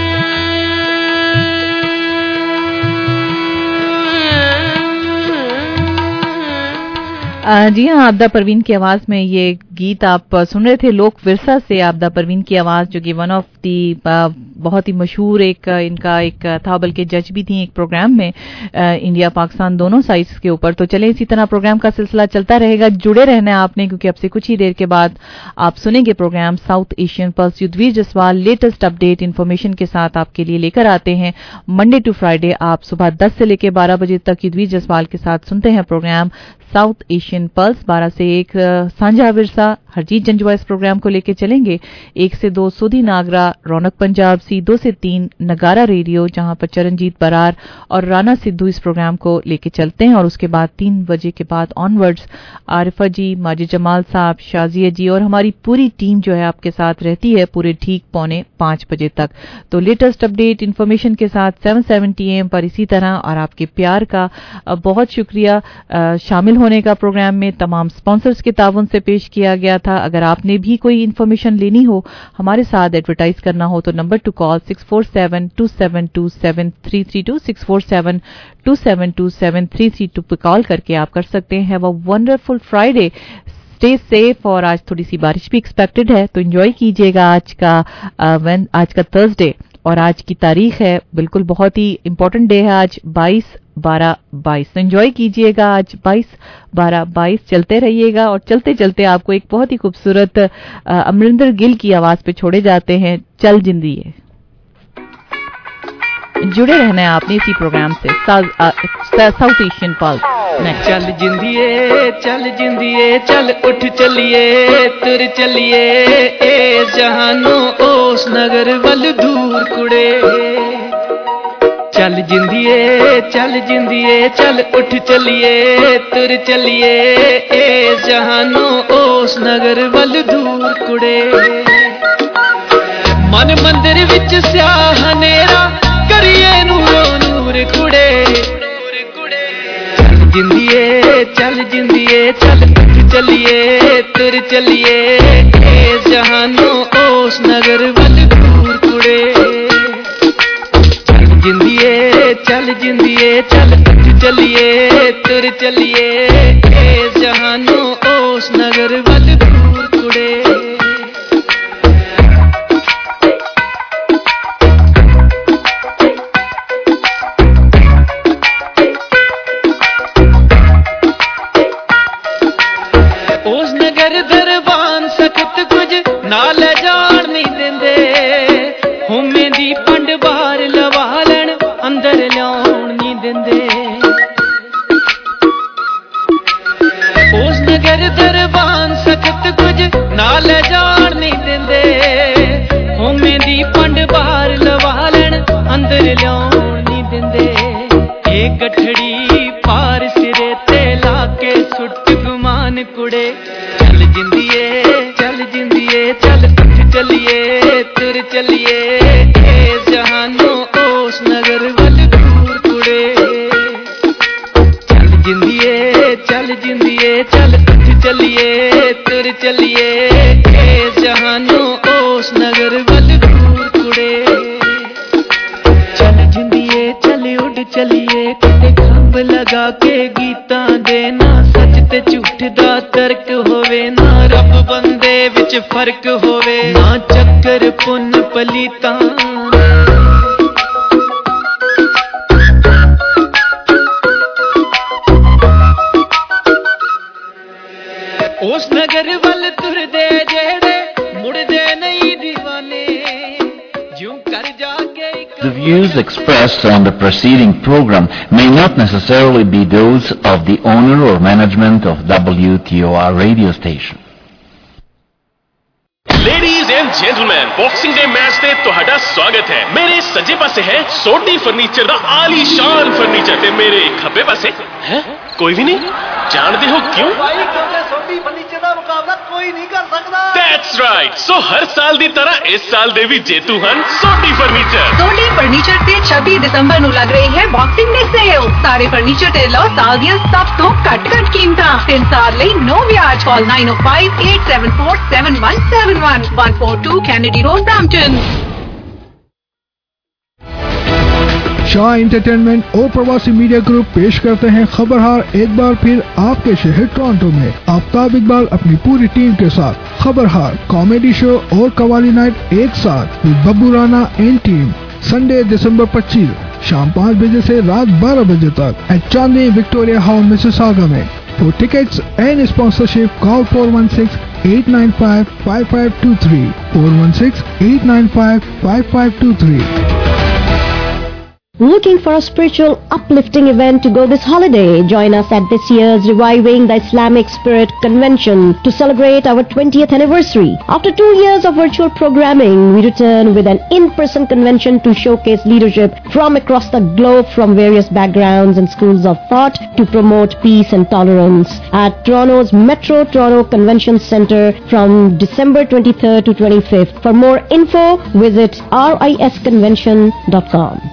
जी हाँ, आपदा परवीन की आवाज में ये गीत आप सुन रहे थे लोक विरसा से आपदा परवीन की आवाज जो कि वन ऑफ दी बहुत ही मशहूर एक इनका एक था बल्कि जज भी थी एक प्रोग्राम में इंडिया पाकिस्तान दोनों साइड्स के ऊपर। तो चले इसी तरह प्रोग्राम का सिलसिला चलता रहेगा, जुड़े रहना है आपने क्योंकि अब से कुछ ही देर के बाद आप सुनेंगे programme South Asian pulse. Yudhveer Jaswal latest update information के साथ आपके लिए लेकर आते हैं मंडे टू फ्राइडे। आप सुबह दस से लेकर बारह बजे तक युद्धवीर जसवाल के साथ सुनते हैं प्रोग्राम साउथ एशियन पल्स। बारह से एक सांझा विरसा हरजीत जंजुआ इस प्रोग्राम को लेकर चलेंगे। एक से दो सोधी नागरा रौनक पंजाब सी, दो से तीन नगारा रेडियो जहां पर चरणजीत बरार और राना सिद्धू इस प्रोग्राम को लेकर चलते हैं। और उसके बाद तीन बजे के बाद ऑनवर्ड्स आरिफा जी, माजिद जमाल साहब, शाजिया जी और हमारी पूरी टीम जो है आपके साथ रहती है पूरे ठीक पौने पांच बजे तक। तो लेटेस्ट अपडेट इन्फॉर्मेशन के साथ सेवन सेवेंटी एम पर इसी तरह और आपके प्यार का बहुत शुक्रिया शामिल होने का प्रोग्राम में तमाम स्पॉन्सर्स के ताउन से पेश किया गया था। अगर आपने भी कोई इन्फॉर्मेशन लेनी हो, हमारे साथ एडवर्टाइज करना हो तो number to call six four seven two seven two seven three three two six four seven two seven two seven three three two पे कॉल करके आप कर सकते हैं। Have a wonderful Friday, stay safe. और आज थोड़ी सी बारिश भी एक्सपेक्टेड है तो एंजॉय कीजिएगा आज का uh, आज का थर्सडे। और आज की तारीख है बिल्कुल बहुत ही इंपॉर्टेंट डे है आज बाईस बारह बाईस। एंजॉय कीजिएगा आज बाईस बारह बाईस। चलते रहिएगा और चलते चलते आपको एक बहुत ही खूबसूरत अमरिंदर गिल की आवाज पे छोड़े जाते हैं, चल जिंदगी। जुड़े रहना है आपने इसी प्रोग्राम से साउथ एशियन पल्स। चल जिंदिए चल जिंदिए चल उठ चलिए तुर चलिए ए जहानो ओस नगर वल दूर कुड़े। चल जिंदिए चल जिंदिए चल उठ चलिए तुर चलिए ए जहानो ओ ਉਸ ਨਗਰ ਵੱਲ ਦੂਰ ਕੁੜੇ ਮਨ ਮੰਦਰ ਵਿੱਚ ਸਿਆਹ ਹਨੇਰਾ ਕਰੀਏ ਨੂਰੋ ਨੂਰ ਕੁੜੇ ਚੱਲ ਜਿੰਦੀਏ ਚੱਲ ਜਿੰਦੀਏ ਚੱਲ ਚੱਲੀਏ ਤੁਰ ਚੱਲੀਏ ਇਸ ਜਹਾਨੋਂ ਉਸ ਨਗਰ ਵੱਲ ਦੂਰ ਕੁੜੇ ਚੱਲ ਜਿੰਦੀਏ ਚੱਲ ਜਿੰਦੀਏ ਚੱਲ ਚੱਲੀਏ ਤੁਰ ਚੱਲੀਏ ਇਸ ਜਹਾਨੋਂ ਉਸ ਨਗਰ ਵੱਲ ਦੂਰ ਕੁੜੇ ਉਸ ਨਗਰ ਦਰਬਾਨ ਸਖਤ ਕੁਝ ਨਾ ਲੈ ਜਾਣ ਨਹੀਂ ਦਿੰਦੇ ਹੋਮੇ ਦੀ ਪੰਡ ਬਾਹਰ ਲਵਾ ਲੈਣ ਅੰਦਰ ਲਿਆਉਣ ਨਹੀਂ ਦਿੰਦੇ ਉਸ ਨਗਰ ਦਰਬਾਨ ਸਖਤ ਕੁਝ ਨਾ ਲੈ ਜਾਣ ਨਹੀਂ ਦਿੰਦੇ ਹੋਮੇ ਦੀ ਪੰਡ ਬਾਹਰ ਲਵਾ ਲੈਣ ਅੰਦਰ ਲਿਆਉਣ ਨਹੀਂ ਦਿੰਦੇ ਇਹ ਗਠੜੀ ਪਾਰ ਸਿਰੇ ਤੇ ਲਾ ਕੇ ਸੁੱਟ ਗੁਮਾਨ ਕੁੜੇ ਚੱਲ ਜਿੰਦੀਏ ਚੱਲ ਜਿੰਦੀਏ ਚੱਲ ਚੱਲੀਏ ਤੁਰ ਚੱਲੀਏ ਇਸ ਜਹਾਨੋਂ ਉਸ ਨਗਰ ਵੱਲ ਦੂਰ ਕੁੜੇ ਚੱਲ ਜਿੰਦੀਏ ਚੱਲ ਜਿੰਦੀਏ ਚੱਲ ਚੱਲੀਏ ਤੁਰ ਚੱਲੀਏ ਇਸ ਜਹਾਨੋਂ ਉਸ ਨਗਰ ਵੱਲ ਦੂਰ ਕੁੜੇ ਚੱਲ ਜਿੰਦੀਏ ਚੱਲ ਉੱਡ ਚੱਲੀਏ ਕਿਤੇ ਖੰਭ ਲਗਾ ਕੇ ਗੀਤਾਂ ਦੇ ਨਾ ਸੱਚ ਤੇ ਝੂਠ ਦਾ ਤਰਕ ਹੋਵੇ ਨਾ ਰੱਬ ਬੰਦੇ ਵਿੱਚ ਫਰਕ ਹੋਵੇ ਨਾ ਚੱਕਰ ਪੁੰਨ ਪਲੀਤਾਂ ਉਸ ਨਗਰ ਵੱਲ ਤੁਰਦੇ ਜਿਹੜੇ ਮੁੜਦੇ ਨਹੀਂ دیਵਾਨੇ ਜਿਉਂ ਕਰ ਜਾ ਕੇ The views expressed on the preceding program may not necessarily be those of the owner or management of W T O R radio station. Ladies and gentlemen, Boxing Day match ਤੇ ਤੁਹਾਡਾ ਸਵਾਗਤ ਹੈ। ਮੇਰੇ ਸੱਜੇ ਪਾਸੇ ਹੈ ਸੋਢੀ ਫਰਨੀਚਰ ਦਾ ਆਲੀਸ਼ਾਨ furniture ਤੇ ਮੇਰੇ ਖੱਬੇ ਪਾਸੇ ਹੈ ਕੋਈ ਵੀ ਨਹੀਂ ਜਾਣਦੇ ਹੋ ਕਿਉਂ ਭਾਈ ਕਿਉਂਕਿ ਸੋਢੀ ਫਰਨੀਚਰ ਦਾ ਮੁਕਾਬਲਾ ਕੋਈ ਨਹੀਂ ਕਰ ਸਕਦਾ। That's right. So ਹਰ ਸਾਲ ਦੀ ਤਰ੍ਹਾਂ ਇਸ ਸਾਲ ਦੇ ਵੀ ਜੇਤੂ ਹਨ ਸੋਢੀ ਫਰਨੀਚਰ। ਸੋਢੀ ਫਰਨੀਚਰ ਤੇ ਛੱਬੀ ਦਸੰਬਰ ਨੂੰ ਲੱਗ ਰਹੀ ਹੈ ਬਾਕਸਿੰਗ ਡੇ ਸੇਲ। ਸਾਰੇ ਫਰਨੀਚਰ ਤੇ ਲਓ ਸਾਲ ਦੀਆਂ ਸਭ ਤੋਂ ਘੱਟ ਘੱਟ ਕੀਮਤਾਂ। ਤਿੰਨ ਸਾਲ ਲਈ ਨੋ ਵਿਆਜ। Call nine oh five eight seven four seven one seven one one four two Kennedy Road, Brampton. Shah entertainment और प्रवासी मीडिया ग्रुप पेश करते हैं खबरहार एक बार फिर आपके शहर टोरंटो में। आफ्ताब इकबाल अपनी पूरी टीम के साथ खबरहार कॉमेडी शो और कवाली नाइट एक साथ with Babbu Rana and team Sunday दिसंबर पच्चीस शाम पाँच बजे से रात बारह बजे तक at Chandni Victoria House Mississauga में। For tickets and sponsorship, call four one six eight nine five five five two three four one six eight nine five five five two three. Looking for a spiritual uplifting event to go this holiday? Join us at this year's Reviving the Islamic Spirit Convention to celebrate our twentieth anniversary. After two years of virtual programming, we return with an in-person convention to showcase leadership from across the globe from various backgrounds and schools of thought to promote peace and tolerance at Toronto's Metro Toronto Convention Centre from December twenty-third to twenty-fifth. For more info, visit rice convention dot com.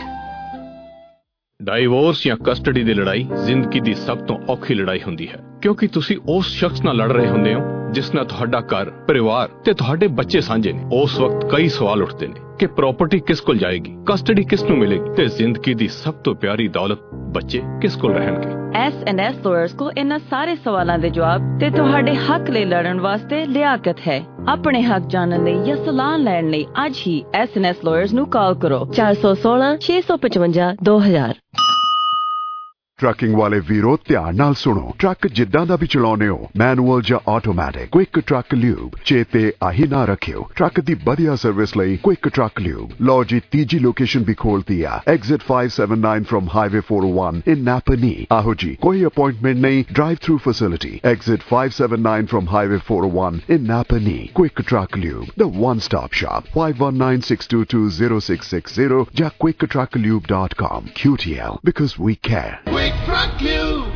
Divorce ਜਾਂ custody ਦੀ ਲੜਾਈ ਜ਼ਿੰਦਗੀ ਦੀ ਸਭ ਤੋਂ ਔਖੀ ਲੜਾਈ ਹੁੰਦੀ ਹੈ ਕਿਉਂਕਿ ਤੁਸੀਂ ਉਸ ਸ਼ਖਸ ਨਾਲ ਲੜ ਰਹੇ ਹੁੰਦੇ ਹੋ ਜਿਸ ਨਾਲ ਤੁਹਾਡਾ ਘਰ ਪਰਿਵਾਰ ਤੇ ਤੁਹਾਡੇ ਬੱਚੇ ਸਾਂਝੇ ਨੇ। ਉਸ ਵਕਤ ਕਈ ਸਵਾਲ ਉੱਠਦੇ ਨੇ ਕਿ ਪ੍ਰਾਪਰਟੀ ਕਿਸ ਕੋਲ ਜਾਏਗੀ, ਕਸਟਡੀ ਕਿਸ ਨੂੰ ਮਿਲੇਗੀ ਤੇ ਜ਼ਿੰਦਗੀ ਦੀ ਸਭ ਤੋਂ ਪਿਆਰੀ ਦੌਲਤ ਬੱਚੇ ਕਿਸ ਕੋਲ ਰਹਿਣਗੇ। ਐਸ ਐਂਡ ਐਸ ਲਾਇਰਸ ਕੋਲ ਇਹਨਾਂ ਸਾਰੇ ਸਵਾਲਾਂ ਦੇ ਜਵਾਬ ਤੇ ਤੁਹਾਡੇ ਹੱਕ ਲਈ ਲੜਨ ਵਾਸਤੇ ਲਿਆਕਤ ਹੈ। ਆਪਣੇ ਹੱਕ ਜਾਣਨ ਲਈ ਜਾਂ ਸਲਾਹ ਲੈਣ ਲਈ ਅੱਜ ਹੀ ਐਸ ਐਂਡ ਐਸ ਲਾਇਰਸ ਨੂੰ ਕਾਲ ਕਰੋ ਚਾਰ ਸੌ ਸੋਲਾਂ ਛੇ ਸੌ ਪਚਵੰਜਾ ਦੋ ਹਜ਼ਾਰ। ਟਰੱਕਿੰਗ ਵਾਲੇ ਵੀਰੋ ਧਿਆਨ ਨਾਲ ਸੁਣੋ। ਟਰੱਕ ਜਿੱਦਾਂ ਦਾ ਵੀ ਚਲਾਉਨੇ ਹੋ, ਮੈਨੂਅਲ ਜਾਂ ਆਟੋਮੈਟਿਕ, ਕੁਇਕ ਟਰੱਕ ਲਿਊਬ ਚੇਤੇ ਆਹੀ ਨਾ ਰੱਖਿਓ। ਟਰੱਕ ਦੀ ਵਧੀਆ ਸਰਵਿਸ ਲਈ ਕੁਇਕ ਟਰੱਕ ਲਿਊਬ। ਲਓ ਜੀ ਤੀਜੀ ਲੋਕੇਸ਼ਨ ਵੀ ਖੋਲਤੀ ਆ, exit five seventy-nine from highway four oh one in Napanee. ਆਹੋ ਜੀ ਕੋਈ ਅਪਾਇੰਟਮੈਂਟ ਨਹੀਂ, drive through facility. Exit five seventy-nine from highway four oh one in Napanee. Quick truck lube, the one stop shop। five one nine six two two zero six six zero ਜਾਂ quick truck lube dot com। Q T L, because we care. Quick Truck Lube.